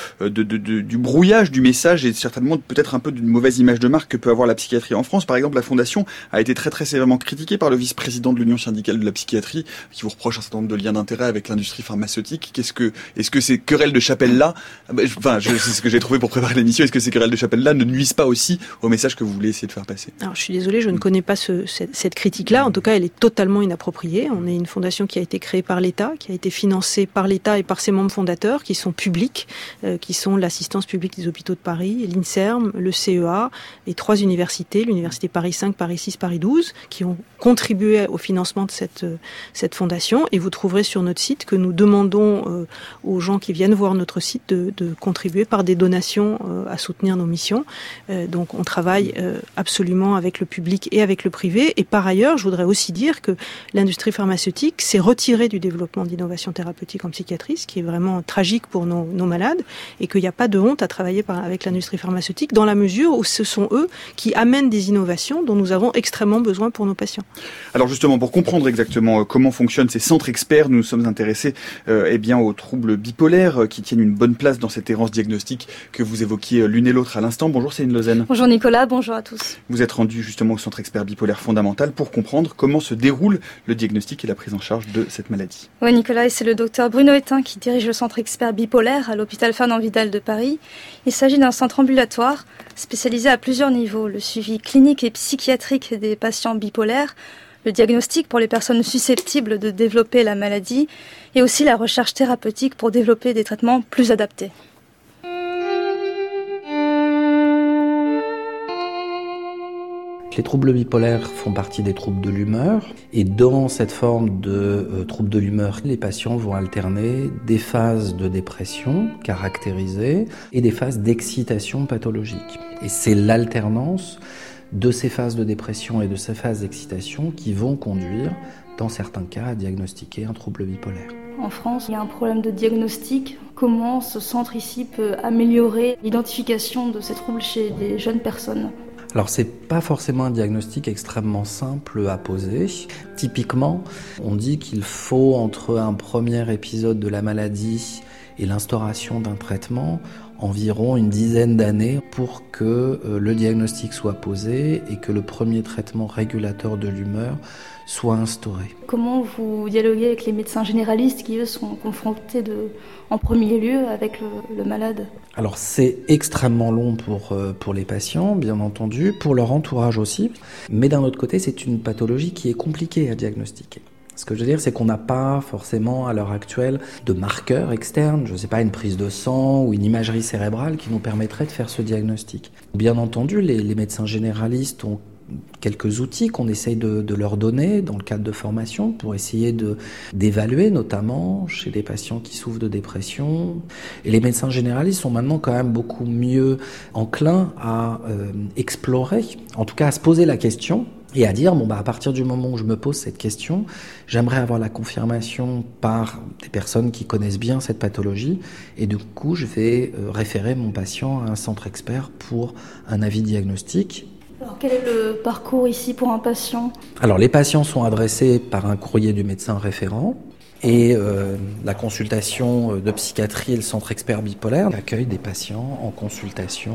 du brouillage du message et certainement peut-être un peu d'une mauvaise image de marque que peut avoir la psychiatrie en France. Par exemple, la Fondation a été très très sévèrement critiquée par le vice-président de l'Union syndicale de la psychiatrie qui vous reproche un certain nombre de liens d'intérêt avec l'industrie pharmaceutique. Est-ce que ces querelles de chapelle-là, c'est ce que j'ai trouvé pour préparer l'émission, est-ce que ces querelles de chapelle-là ne nuisent pas aussi au message que vous voulez essayer de faire passer? Alors je suis désolée, je ne connais pas cette critique-là. En tout cas, elle est totalement inappropriée. On est une fondation qui a été créée par l'État, qui a été financée par l'État et par ses membres fondateurs, qui sont publics, qui sont l'assistance publique des hôpitaux de Paris, l'INSERM, le CEA, les 3 universités, l'université Paris 5, Paris 6, Paris 12, qui ont contribué au financement de cette fondation. Et vous trouverez sur notre site que nous demandons aux gens qui viennent voir notre site de contribuer par des donations à soutenir nos missions. Donc on travaille absolument avec le public et avec le privé. Et par ailleurs, je voudrais aussi dire que l'industrie pharmaceutique s'est retirée du développement d'innovation thérapeutique en psychiatrie, ce qui est vraiment tragique pour nos malades, et qu'il n'y a pas de honte à travailler avec l'industrie pharmaceutique dans la mesure où ce sont eux qui amènent des innovations dont nous avons extrêmement besoin pour nos patients. Alors justement, pour comprendre exactement comment fonctionnent ces centres experts, nous nous sommes intéressés aux troubles bipolaires qui tiennent une bonne place dans cette errance diagnostique que vous évoquiez l'une et l'autre à l'instant. Bonjour Céline Lausanne. Bonjour Nicolas, bonjour à tous. Vous êtes rendu justement au Centre Expert Bipolaire Fondamental pour comprendre comment se déroule le diagnostic et la prise en charge de cette maladie. Oui Nicolas, et c'est le docteur Bruno Étain qui dirige le Centre Expert Bipolaire à l'hôpital Fernand Vidal de Paris. Il s'agit d'un centre ambulatoire spécialisé à plusieurs niveaux. Le suivi clinique et psychiatrique des patients bipolaires, le diagnostic pour les personnes susceptibles de développer la maladie et aussi la recherche thérapeutique pour développer des traitements plus adaptés. Les troubles bipolaires font partie des troubles de l'humeur et dans cette forme de troubles de l'humeur, les patients vont alterner des phases de dépression caractérisées et des phases d'excitation pathologique. Et c'est l'alternance de ces phases de dépression et de ces phases d'excitation qui vont conduire, dans certains cas, à diagnostiquer un trouble bipolaire. En France, il y a un problème de diagnostic. Comment ce centre ici peut améliorer l'identification de ces troubles chez des jeunes personnes ? Alors c'est pas forcément un diagnostic extrêmement simple à poser. Typiquement, on dit qu'il faut entre un premier épisode de la maladie et l'instauration d'un traitement environ une dizaine d'années pour que le diagnostic soit posé et que le premier traitement régulateur de l'humeur soit instauré. Comment vous dialoguez avec les médecins généralistes qui, eux, sont confrontés en premier lieu avec le malade ? Alors c'est extrêmement long pour les patients, bien entendu, pour leur entourage aussi. Mais d'un autre côté, c'est une pathologie qui est compliquée à diagnostiquer. Ce que je veux dire, c'est qu'on n'a pas forcément à l'heure actuelle de marqueurs externes, je ne sais pas, une prise de sang ou une imagerie cérébrale qui nous permettrait de faire ce diagnostic. Bien entendu, les médecins généralistes ont quelques outils qu'on essaye de leur donner dans le cadre de formation pour essayer d'évaluer, notamment chez des patients qui souffrent de dépression. Et les médecins généralistes sont maintenant quand même beaucoup mieux enclins à explorer, en tout cas à se poser la question et à dire, à partir du moment où je me pose cette question, j'aimerais avoir la confirmation par des personnes qui connaissent bien cette pathologie et du coup, je vais référer mon patient à un centre expert pour un avis diagnostique. Alors, quel est le parcours ici pour un patient ? Alors, les patients sont adressés par un courrier du médecin référent et la consultation de psychiatrie et le centre expert bipolaire accueille des patients en consultation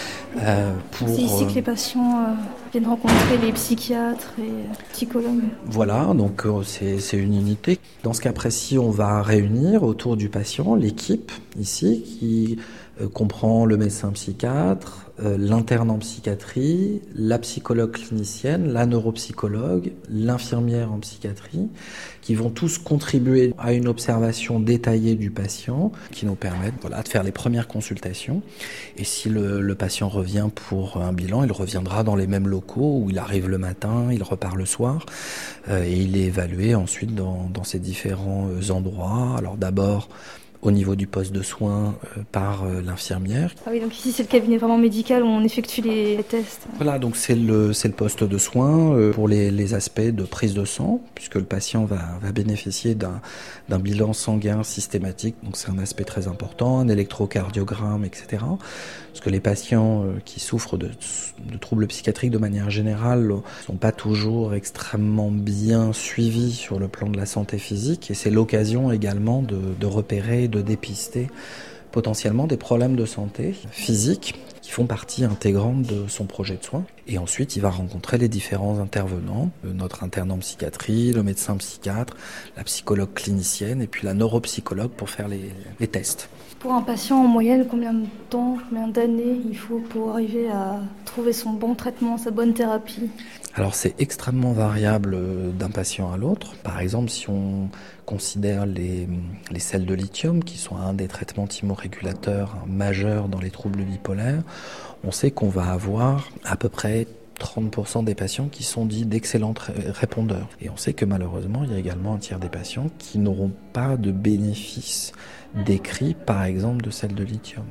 pour... C'est ici que les patients viennent rencontrer les psychiatres et psychologues. Voilà, donc c'est une unité. Dans ce cas précis, on va réunir autour du patient l'équipe ici qui comprend le médecin psychiatre, l'interne en psychiatrie, la psychologue clinicienne, la neuropsychologue, l'infirmière en psychiatrie, qui vont tous contribuer à une observation détaillée du patient, qui nous permettent de faire les premières consultations. Et si le patient revient pour un bilan, il reviendra dans les mêmes locaux où il arrive le matin, il repart le soir, et il est évalué ensuite dans ces différents endroits. Alors d'abord, au niveau du poste de soins par l'infirmière. Ah oui, donc ici c'est le cabinet vraiment médical où on effectue les tests. Voilà, donc c'est le poste de soins pour les aspects de prise de sang, puisque le patient va bénéficier d'un bilan sanguin systématique, donc c'est un aspect très important, un électrocardiogramme, etc. Parce que les patients qui souffrent de troubles psychiatriques de manière générale ne sont pas toujours extrêmement bien suivis sur le plan de la santé physique, et c'est l'occasion également de repérer, de dépister potentiellement des problèmes de santé physique qui font partie intégrante de son projet de soins. Et ensuite, il va rencontrer les différents intervenants, notre interne en psychiatrie, le médecin psychiatre, la psychologue clinicienne et puis la neuropsychologue pour faire les tests. Pour un patient, en moyenne, combien de temps, combien d'années il faut pour arriver à trouver son bon traitement, sa bonne thérapie ? Alors c'est extrêmement variable d'un patient à l'autre. Par exemple, si on considère les sels de lithium, qui sont un des traitements thymorégulateurs majeurs dans les troubles bipolaires, on sait qu'on va avoir à peu près 30% des patients qui sont dits d'excellents répondeurs. Et on sait que malheureusement, il y a également un tiers des patients qui n'auront pas de bénéfice décrit, par exemple, de sels de lithium.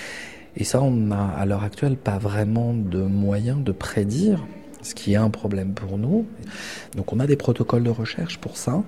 Et ça, on n'a à l'heure actuelle pas vraiment de moyens de prédire, ce qui est un problème pour nous. Donc on a des protocoles de recherche pour ça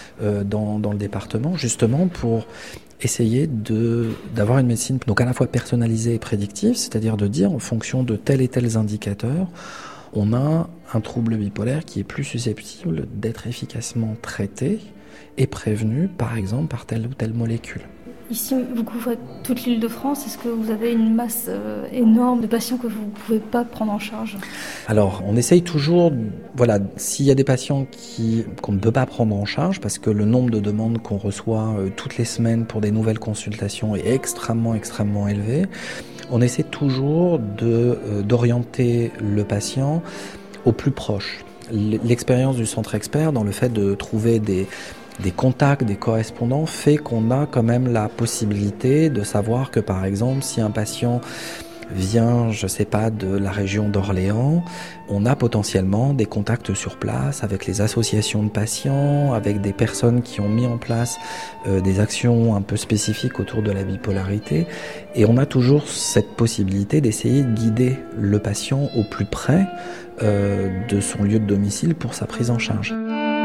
dans le département, justement pour essayer d'avoir une médecine donc à la fois personnalisée et prédictive, c'est-à-dire de dire en fonction de tels et tels indicateurs, on a un trouble bipolaire qui est plus susceptible d'être efficacement traité et prévenu, par exemple, par telle ou telle molécule. Ici, vous couvrez toute l'île de France. Est-ce que vous avez une masse énorme de patients que vous ne pouvez pas prendre en charge ? Alors, on essaye toujours, s'il y a des patients qu'on ne peut pas prendre en charge, parce que le nombre de demandes qu'on reçoit toutes les semaines pour des nouvelles consultations est extrêmement élevé, on essaie toujours d'orienter le patient au plus proche. L'expérience du centre expert, dans le fait de trouver des contacts, des correspondants, fait qu'on a quand même la possibilité de savoir que, par exemple, si un patient vient, de la région d'Orléans, on a potentiellement des contacts sur place avec les associations de patients, avec des personnes qui ont mis en place des actions un peu spécifiques autour de la bipolarité. Et on a toujours cette possibilité d'essayer de guider le patient au plus près de son lieu de domicile pour sa prise en charge.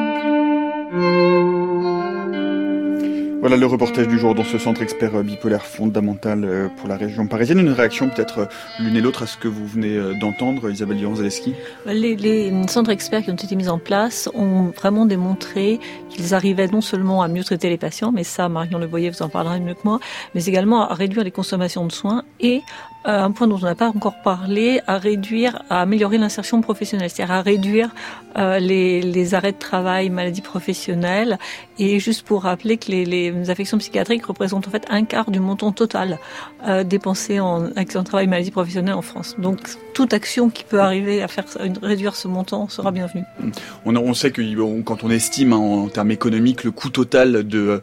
Voilà le reportage du jour dans ce centre expert bipolaire fondamental pour la région parisienne. Une réaction peut-être l'une et l'autre à ce que vous venez d'entendre, Isabelle Durand-Zaleski. Les centres experts qui ont été mis en place ont vraiment démontré qu'ils arrivaient non seulement à mieux traiter les patients, mais ça Marion Le Boyer vous en parlera mieux que moi, mais également à réduire les consommations de soins et un point dont on n'a pas encore parlé, à améliorer l'insertion professionnelle, c'est-à-dire à réduire les arrêts de travail, maladies professionnelles. Et juste pour rappeler que les affections psychiatriques représentent en fait un quart du montant total dépensé en accident de travail, maladies professionnelles en France. Donc toute action qui peut arriver à réduire ce montant sera bienvenue. On sait que quand on estime en termes économiques le coût total de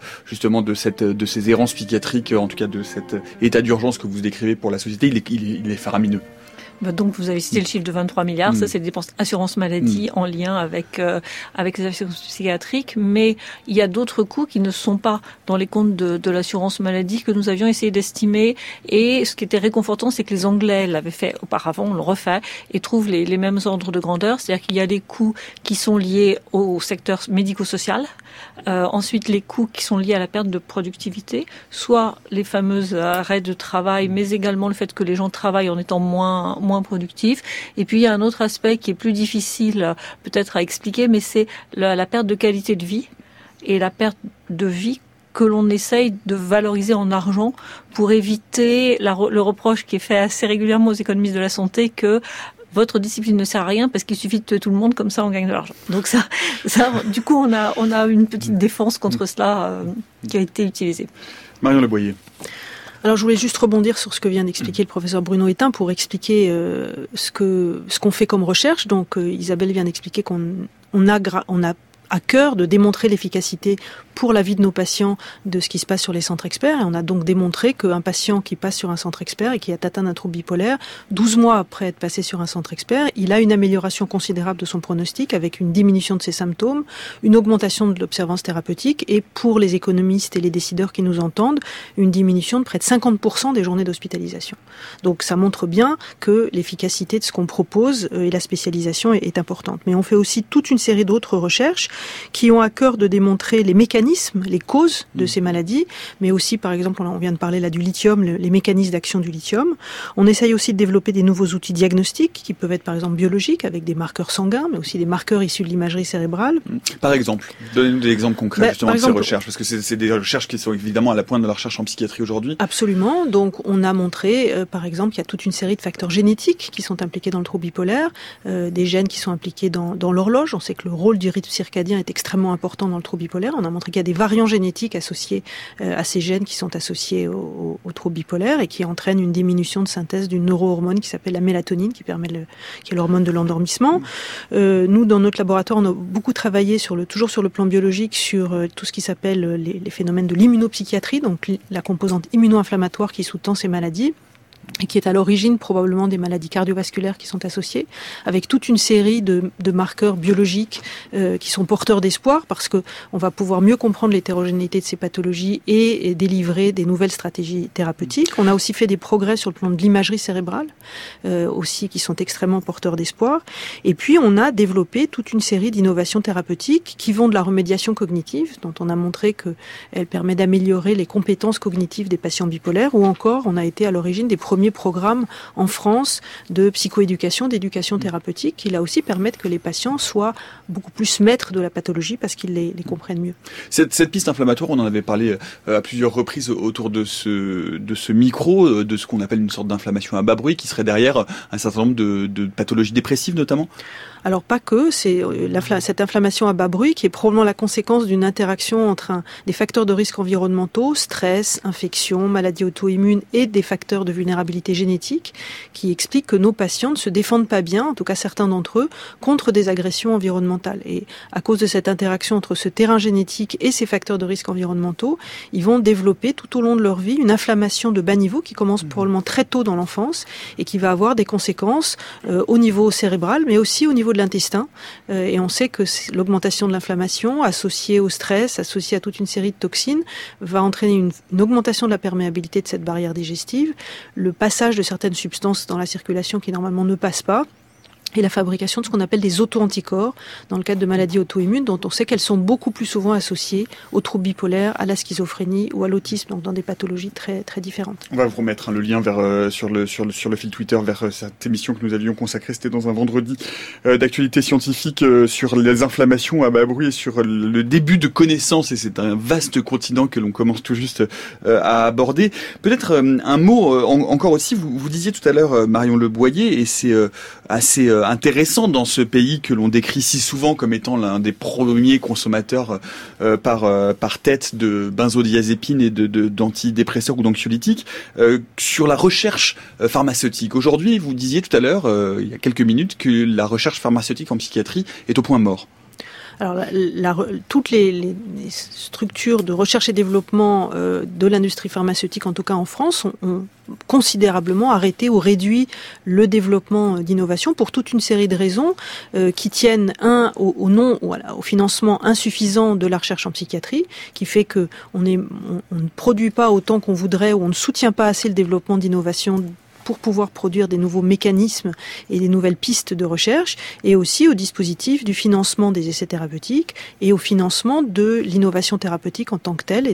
ces errances psychiatriques, en tout cas de cet état d'urgence que vous décrivez pour la société, il est faramineux. Donc vous avez cité le chiffre de 23 milliards, ça c'est des dépenses assurance maladie en lien avec les affections psychiatriques, mais il y a d'autres coûts qui ne sont pas dans les comptes de l'assurance maladie que nous avions essayé d'estimer, et ce qui était réconfortant c'est que les Anglais l'avaient fait auparavant, on le refait, et trouvent les mêmes ordres de grandeur, c'est-à-dire qu'il y a des coûts qui sont liés au secteur médico-social, ensuite les coûts qui sont liés à la perte de productivité, soit les fameux arrêts de travail, mais également le fait que les gens travaillent en étant moins productifs. Et puis il y a un autre aspect qui est plus difficile peut-être à expliquer, mais c'est la perte de qualité de vie et la perte de vie que l'on essaye de valoriser en argent pour éviter le reproche qui est fait assez régulièrement aux économistes de la santé que votre discipline ne sert à rien parce qu'il suffit de tuer tout le monde, comme ça on gagne de l'argent. Donc ça du coup on a une petite défense contre cela qui a été utilisée. Marion Le Boyer. Alors je voulais juste rebondir sur ce que vient d'expliquer le professeur Bruno Étain pour expliquer ce qu'on fait comme recherche. Donc Isabelle vient d'expliquer qu'on a à cœur de démontrer l'efficacité pour la vie de nos patients de ce qui se passe sur les centres experts. Et on a donc démontré qu'un patient qui passe sur un centre expert et qui est atteint d'un trouble bipolaire, 12 mois après être passé sur un centre expert, il a une amélioration considérable de son pronostic avec une diminution de ses symptômes, une augmentation de l'observance thérapeutique et pour les économistes et les décideurs qui nous entendent, une diminution de près de 50% des journées d'hospitalisation. Donc ça montre bien que l'efficacité de ce qu'on propose et la spécialisation est importante. Mais on fait aussi toute une série d'autres recherches qui ont à cœur de démontrer les mécanismes, les causes de ces maladies, mais aussi, par exemple, on vient de parler là du lithium, les mécanismes d'action du lithium. On essaye aussi de développer des nouveaux outils diagnostiques qui peuvent être, par exemple, biologiques, avec des marqueurs sanguins, mais aussi des marqueurs issus de l'imagerie cérébrale. Par exemple, donnez-nous des exemples concrets justement de ces recherches, parce que c'est des recherches qui sont évidemment à la pointe de la recherche en psychiatrie aujourd'hui. Absolument. Donc, on a montré, par exemple, qu'il y a toute une série de facteurs génétiques qui sont impliqués dans le trouble bipolaire, des gènes qui sont impliqués dans l'horloge. On sait que le rôle du rythme circadien est extrêmement important dans le trouble bipolaire. On a montré qu'il y a des variants génétiques associés à ces gènes qui sont associés au trouble bipolaire et qui entraînent une diminution de synthèse d'une neurohormone qui s'appelle la mélatonine, qui est l'hormone de l'endormissement. Nous, dans notre laboratoire, on a beaucoup travaillé toujours sur le plan biologique sur tout ce qui s'appelle les phénomènes de l'immunopsychiatrie, donc la composante immuno-inflammatoire qui sous-tend ces maladies, et qui est à l'origine probablement des maladies cardiovasculaires qui sont associées, avec toute une série de marqueurs biologiques qui sont porteurs d'espoir, parce que on va pouvoir mieux comprendre l'hétérogénéité de ces pathologies et délivrer des nouvelles stratégies thérapeutiques. On a aussi fait des progrès sur le plan de l'imagerie cérébrale, aussi qui sont extrêmement porteurs d'espoir. Et puis on a développé toute une série d'innovations thérapeutiques qui vont de la remédiation cognitive, dont on a montré qu'elle permet d'améliorer les compétences cognitives des patients bipolaires, ou encore on a été à l'origine des premiers premiers programmes en France de psychoéducation, d'éducation thérapeutique, qui là aussi permettent que les patients soient beaucoup plus maîtres de la pathologie parce qu'ils les comprennent mieux. Cette piste inflammatoire, on en avait parlé à plusieurs reprises autour de ce micro, de ce qu'on appelle une sorte d'inflammation à bas bruit, qui serait derrière un certain nombre de pathologies dépressives notamment. Alors pas que, c'est cette inflammation à bas bruit qui est probablement la conséquence d'une interaction entre des facteurs de risque environnementaux, stress, infection, maladies auto-immunes et des facteurs de vulnérabilité génétique qui expliquent que nos patients ne se défendent pas bien, en tout cas certains d'entre eux, contre des agressions environnementales. Et à cause de cette interaction entre ce terrain génétique et ces facteurs de risque environnementaux, ils vont développer tout au long de leur vie une inflammation de bas niveau qui commence probablement très tôt dans l'enfance et qui va avoir des conséquences au niveau cérébral mais aussi au niveau de l'intestin, et on sait que l'augmentation de l'inflammation associée au stress, associée à toute une série de toxines, va entraîner une augmentation de la perméabilité de cette barrière digestive, le passage de certaines substances dans la circulation qui normalement ne passent pas, et la fabrication de ce qu'on appelle des auto-anticorps dans le cadre de maladies auto-immunes dont on sait qu'elles sont beaucoup plus souvent associées aux troubles bipolaires, à la schizophrénie ou à l'autisme, donc dans des pathologies très, très différentes. On va vous remettre le lien sur le fil Twitter vers cette émission que nous avions consacrée. C'était dans un vendredi d'actualité scientifique sur les inflammations à bas bruit et sur le début de connaissance, et c'est un vaste continent que l'on commence tout juste à aborder. Peut-être un mot encore aussi, vous disiez tout à l'heure Marion Le Boyer, et c'est assez intéressant dans ce pays que l'on décrit si souvent comme étant l'un des premiers consommateurs par tête de benzodiazépines et d'antidépresseurs ou d'anxiolytiques, sur la recherche pharmaceutique. Aujourd'hui, vous disiez tout à l'heure, il y a quelques minutes, que la recherche pharmaceutique en psychiatrie est au point mort. Alors, toutes les structures de recherche et développement de l'industrie pharmaceutique, en tout cas en France, ont considérablement arrêté ou réduit le développement d'innovation pour toute une série de raisons qui tiennent au financement insuffisant de la recherche en psychiatrie, qui fait que on ne produit pas autant qu'on voudrait ou on ne soutient pas assez le développement d'innovation pour pouvoir produire des nouveaux mécanismes et des nouvelles pistes de recherche, et aussi au dispositif du financement des essais thérapeutiques et au financement de l'innovation thérapeutique en tant que telle et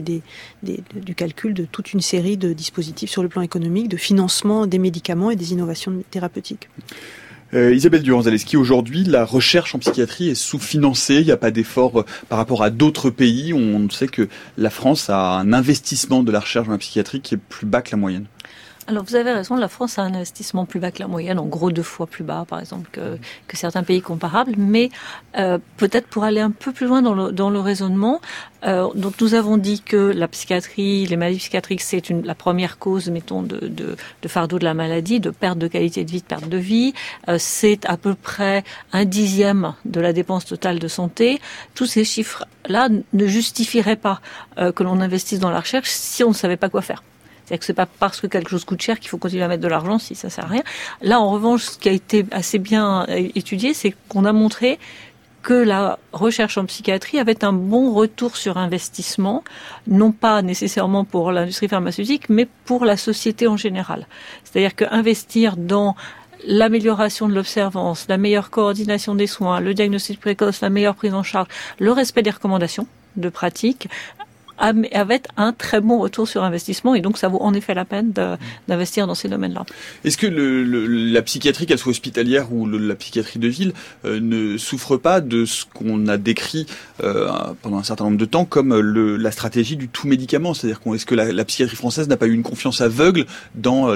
du calcul de toute une série de dispositifs sur le plan économique, de financement des médicaments et des innovations thérapeutiques. Isabelle Durand-Zaleski, aujourd'hui, la recherche en psychiatrie est sous-financée. Il n'y a pas d'effort par rapport à d'autres pays. On sait que la France a un investissement de la recherche dans la psychiatrie qui est plus bas que la moyenne. Alors vous avez raison, la France a un investissement plus bas que la moyenne, en gros 2 fois plus bas par exemple que certains pays comparables, mais peut-être pour aller un peu plus loin dans le raisonnement, donc nous avons dit que la psychiatrie, les maladies psychiatriques, c'est la première cause, mettons, de fardeau de la maladie, de perte de qualité de vie, de perte de vie, c'est à peu près 1/10 de la dépense totale de santé. Tous ces chiffres-là ne justifieraient pas que l'on investisse dans la recherche si on ne savait pas quoi faire. C'est-à-dire que c'est pas parce que quelque chose coûte cher qu'il faut continuer à mettre de l'argent si ça sert à rien. Là, en revanche, ce qui a été assez bien étudié, c'est qu'on a montré que la recherche en psychiatrie avait un bon retour sur investissement, non pas nécessairement pour l'industrie pharmaceutique, mais pour la société en général. C'est-à-dire qu'investir dans l'amélioration de l'observance, la meilleure coordination des soins, le diagnostic précoce, la meilleure prise en charge, le respect des recommandations de pratique, avait un très bon retour sur investissement, et donc ça vaut en effet la peine d'investir dans ces domaines-là. Est-ce que la psychiatrie, qu'elle soit hospitalière ou la psychiatrie de ville, ne souffre pas de ce qu'on a décrit pendant un certain nombre de temps comme la stratégie du tout médicament? C'est-à-dire est-ce que la psychiatrie française n'a pas eu une confiance aveugle dans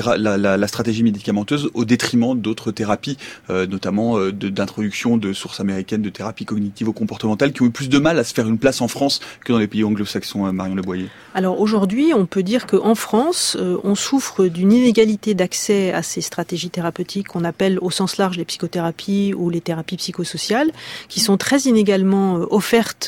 la stratégie médicamenteuse au détriment d'autres thérapies, notamment d'introduction de sources américaines de thérapie cognitivo-comportementale qui ont eu plus de mal à se faire une place en France que dans les pays anglo-saxons? Marion Le Boyer. Alors aujourd'hui, on peut dire qu'en France, on souffre d'une inégalité d'accès à ces stratégies thérapeutiques qu'on appelle au sens large les psychothérapies ou les thérapies psychosociales, qui sont très inégalement offertes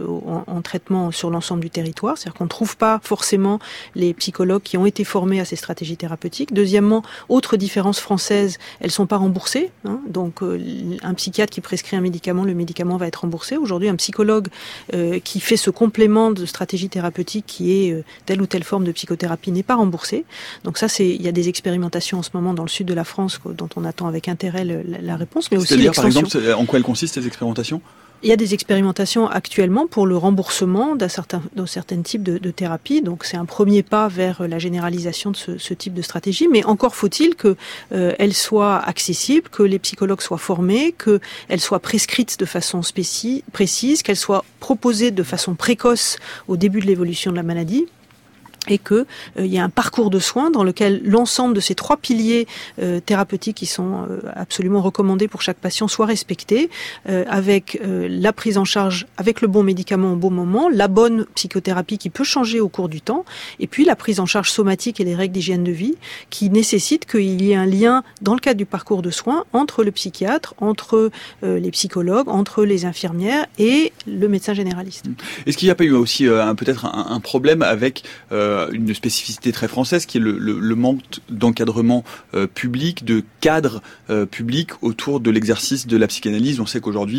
en traitement sur l'ensemble du territoire. C'est-à-dire qu'on ne trouve pas forcément les psychologues qui ont été formés à ces stratégies thérapeutiques. Deuxièmement, autre différence française, elles sont pas remboursées. Donc un psychiatre qui prescrit un médicament, le médicament va être remboursé. Aujourd'hui, un psychologue qui fait ce complément de stratégie thérapeutique qui est telle ou telle forme de psychothérapie n'est pas remboursée. Donc ça, il y a des expérimentations en ce moment dans le sud de la France dont on attend avec intérêt la réponse, mais aussi l'extension. Par exemple, en quoi elles consistent ces expérimentations ? il y a des expérimentations actuellement pour le remboursement d'un certain type de thérapie. Donc c'est un premier pas vers la généralisation de ce type de stratégie. Mais encore faut-il qu'elle soit accessible, que les psychologues soient formés, qu'elle soit prescrite de façon précise, qu'elle soit proposée de façon précoce au début de l'évolution de la maladie. Et que il y a un parcours de soins dans lequel l'ensemble de ces 3 piliers thérapeutiques qui sont absolument recommandés pour chaque patient soient respectés, avec la prise en charge avec le bon médicament au bon moment, la bonne psychothérapie qui peut changer au cours du temps, et puis la prise en charge somatique et les règles d'hygiène de vie qui nécessitent qu'il y ait un lien dans le cadre du parcours de soins entre le psychiatre, entre les psychologues, entre les infirmières et le médecin généraliste. Est-ce qu'il n'y a pas eu aussi peut-être un problème avec une spécificité très française qui est le manque d'encadrement public, de cadre public autour de l'exercice de la psychanalyse? On sait qu'aujourd'hui,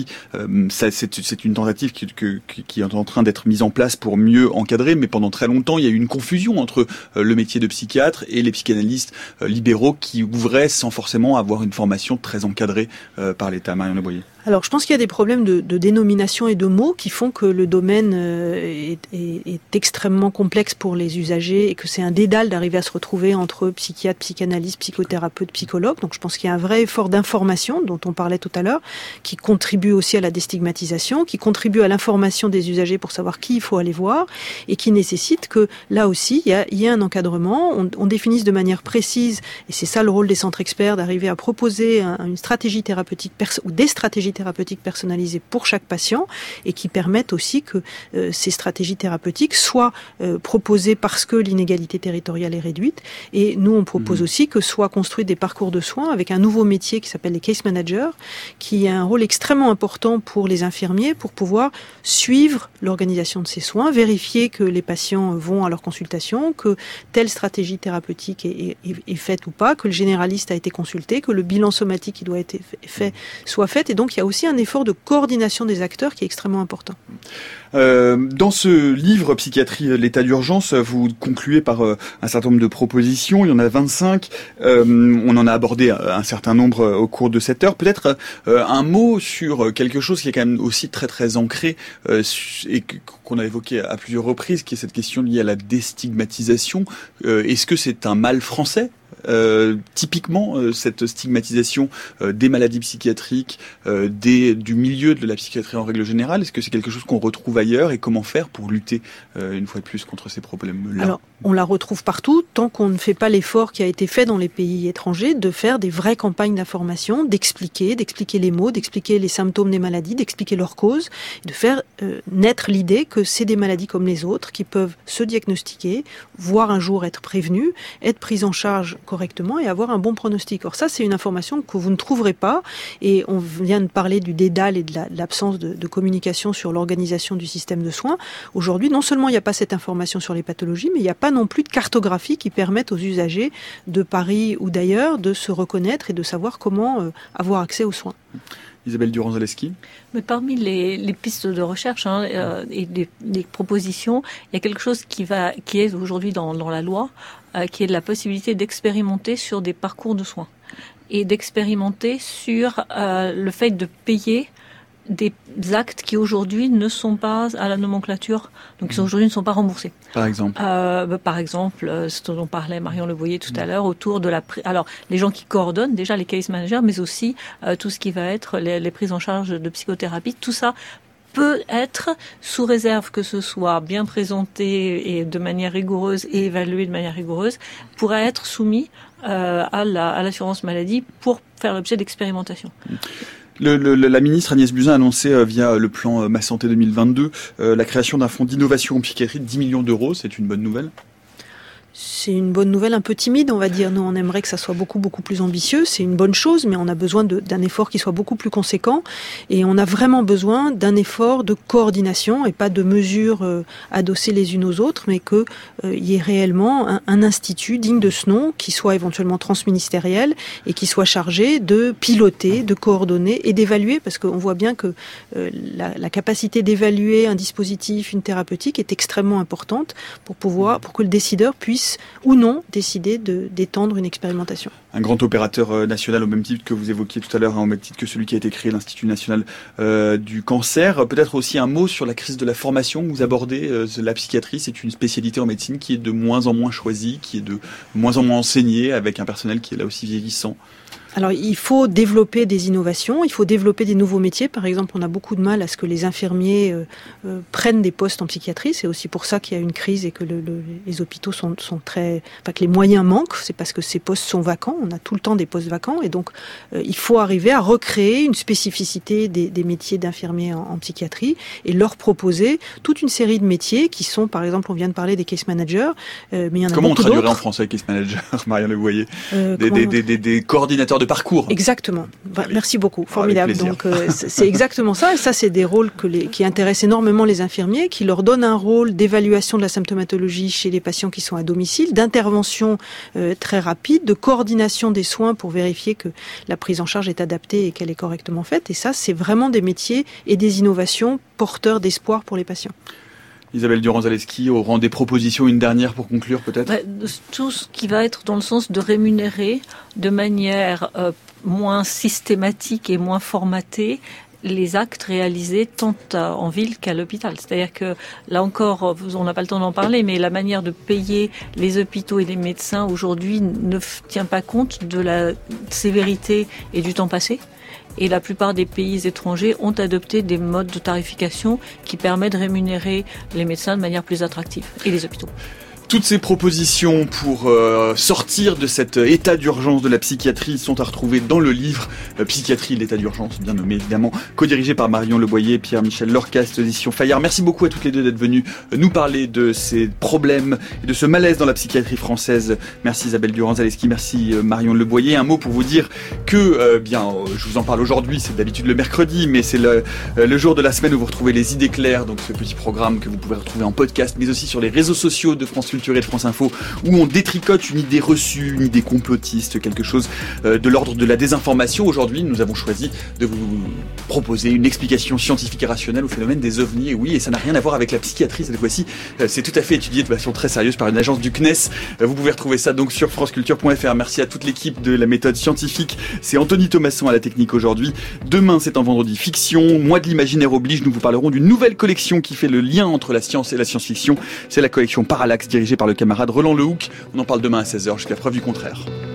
c'est une tentative qui est en train d'être mise en place pour mieux encadrer, mais pendant très longtemps, il y a eu une confusion entre le métier de psychiatre et les psychanalystes libéraux qui ouvraient sans forcément avoir une formation très encadrée par l'État. Marion Leboyer. Alors, je pense qu'il y a des problèmes de dénomination et de mots qui font que le domaine est extrêmement complexe pour les usagers et que c'est un dédale d'arriver à se retrouver entre psychiatre, psychanalyste, psychothérapeute, psychologue. Donc, je pense qu'il y a un vrai effort d'information dont on parlait tout à l'heure, qui contribue aussi à la déstigmatisation, qui contribue à l'information des usagers pour savoir qui il faut aller voir et qui nécessite que, là aussi, il y a un encadrement, on définisse de manière précise, et c'est ça le rôle des centres experts, d'arriver à proposer une stratégie thérapeutique ou des stratégies thérapeutiques personnalisées pour chaque patient et qui permettent aussi que ces stratégies thérapeutiques soient proposées parce que l'inégalité territoriale est réduite. Et nous, on propose aussi que soient construits des parcours de soins avec un nouveau métier qui s'appelle les case managers, qui a un rôle extrêmement important pour les infirmiers pour pouvoir suivre l'organisation de ces soins, vérifier que les patients vont à leur consultation, que telle stratégie thérapeutique est faite ou pas, que le généraliste a été consulté, que le bilan somatique qui doit être fait soit fait. Et donc, il y a aussi un effort de coordination des acteurs qui est extrêmement important. Dans ce livre Psychiatrie, l'état d'urgence, vous concluez par un certain nombre de propositions. Il y en a 25. On en a abordé un certain nombre au cours de cette heure. Peut-être un mot sur quelque chose qui est quand même aussi très très ancré et qu'on a évoqué à plusieurs reprises, qui est cette question liée à la déstigmatisation. Est-ce que c'est un mal français ? Typiquement, cette stigmatisation des maladies psychiatriques, du milieu de la psychiatrie en règle générale, est-ce que c'est quelque chose qu'on retrouve ailleurs et comment faire pour lutter une fois de plus contre ces problèmes-là? Alors, on la retrouve partout tant qu'on ne fait pas l'effort qui a été fait dans les pays étrangers de faire des vraies campagnes d'information, d'expliquer les mots, d'expliquer les symptômes des maladies, d'expliquer leurs causes, de faire naître l'idée que c'est des maladies comme les autres qui peuvent se diagnostiquer, voire un jour être prévenues, être prises en charge correctement et avoir un bon pronostic. Or ça, c'est une information que vous ne trouverez pas et on vient de parler du dédale et de l'absence de communication sur l'organisation du système de soins. Aujourd'hui, non seulement il n'y a pas cette information sur les pathologies, mais il n'y a pas non plus de cartographie qui permette aux usagers de Paris ou d'ailleurs de se reconnaître et de savoir comment avoir accès aux soins. Isabelle Durand-Zaleski. Mais parmi les pistes de recherche et des propositions, il y a quelque chose qui est aujourd'hui dans la loi, qui est de la possibilité d'expérimenter sur des parcours de soins et d'expérimenter sur le fait de payer des actes qui aujourd'hui ne sont pas à la nomenclature, donc qui aujourd'hui ne sont pas remboursés. Par exemple ce dont parlait Marion Leboyer tout à l'heure, autour de alors les gens qui coordonnent déjà les case managers, mais aussi tout ce qui va être les prises en charge de psychothérapie, tout ça peut être, sous réserve que ce soit bien présenté et de manière rigoureuse et évalué de manière rigoureuse, pourrait être soumis à l'assurance maladie pour faire l'objet d'expérimentation. La ministre Agnès Buzyn a annoncé via le plan Ma Santé 2022 la création d'un fonds d'innovation en psychiatrie de 10 millions d'euros. C'est une bonne nouvelle ? C'est une bonne nouvelle un peu timide, on va dire. Nous, on aimerait que ça soit beaucoup, beaucoup plus ambitieux. C'est une bonne chose, mais on a besoin d'un effort qui soit beaucoup plus conséquent. Et on a vraiment besoin d'un effort de coordination et pas de mesures adossées les unes aux autres, mais qu'il y ait réellement un institut digne de ce nom, qui soit éventuellement transministériel et qui soit chargé de piloter, de coordonner et d'évaluer, parce qu'on voit bien que la capacité d'évaluer un dispositif, une thérapeutique est extrêmement importante pour que le décideur puisse puisse ou non décider d'étendre une expérimentation. Un grand opérateur national au même titre que vous évoquiez tout à l'heure, au même titre que celui qui a été créé, l'Institut national du cancer. Peut-être aussi un mot sur la crise de la formation. Vous abordez la psychiatrie, c'est une spécialité en médecine qui est de moins en moins choisie, qui est de moins en moins enseignée, avec un personnel qui est là aussi vieillissant. Alors, il faut développer des innovations, il faut développer des nouveaux métiers. Par exemple, on a beaucoup de mal à ce que les infirmiers prennent des postes en psychiatrie. C'est aussi pour ça qu'il y a une crise et que les hôpitaux sont très... Enfin, que les moyens manquent. C'est parce que ces postes sont vacants. On a tout le temps des postes vacants. Et donc, il faut arriver à recréer une spécificité des métiers d'infirmiers en psychiatrie et leur proposer toute une série de métiers qui sont, par exemple, on vient de parler des case managers, mais il y en a Comment beaucoup d'autres. Comment on traduirait en français case manager, Marianne Leboyer? Des coordinateurs de parcours. Exactement. Merci beaucoup. Formidable. Donc c'est exactement ça. Et ça, c'est des rôles qui intéressent énormément les infirmiers, qui leur donnent un rôle d'évaluation de la symptomatologie chez les patients qui sont à domicile, d'intervention très rapide, de coordination des soins pour vérifier que la prise en charge est adaptée et qu'elle est correctement faite. Et ça, c'est vraiment des métiers et des innovations porteurs d'espoir pour les patients. Isabelle Durand-Zaleski, au rang des propositions, une dernière pour conclure peut-être? Tout ce qui va être dans le sens de rémunérer de manière moins systématique et moins formatée les actes réalisés tant en ville qu'à l'hôpital. C'est-à-dire que, là encore, on n'a pas le temps d'en parler, mais la manière de payer les hôpitaux et les médecins aujourd'hui ne tient pas compte de la sévérité et du temps passé. Et la plupart des pays étrangers ont adopté des modes de tarification qui permettent de rémunérer les médecins de manière plus attractive et les hôpitaux. Toutes ces propositions pour sortir de cet état d'urgence de la psychiatrie sont à retrouver dans le livre Psychiatrie, l'état d'urgence, bien nommé évidemment, co-dirigé par Marion Leboyer et Pierre-Michel Lorcast, édition Fayard. Merci beaucoup à toutes les deux d'être venues nous parler de ces problèmes et de ce malaise dans la psychiatrie française. Merci Isabelle Durand-Zaleski, merci Marion Leboyer. Un mot pour vous dire que, je vous en parle aujourd'hui, c'est d'habitude le mercredi, mais c'est le jour de la semaine où vous retrouvez les idées claires, donc ce petit programme que vous pouvez retrouver en podcast, mais aussi sur les réseaux sociaux de France Culture et de France Info, où on détricote une idée reçue, une idée complotiste, quelque chose de l'ordre de la désinformation. Aujourd'hui, nous avons choisi de vous proposer une explication scientifique et rationnelle au phénomène des ovnis. Et oui, et ça n'a rien à voir avec la psychiatrie cette fois-ci. C'est tout à fait étudié de façon très sérieuse par une agence du CNES. Vous pouvez retrouver ça donc sur franceculture.fr. Merci à toute l'équipe de la méthode scientifique. C'est Anthony Thomasson à la technique aujourd'hui. Demain, c'est un vendredi fiction. Mois de l'imaginaire oblige. Nous vous parlerons d'une nouvelle collection qui fait le lien entre la science et la science-fiction. C'est la collection Parallax, dirigée par le camarade Roland Lehoucq. On en parle demain à 16h jusqu'à preuve du contraire.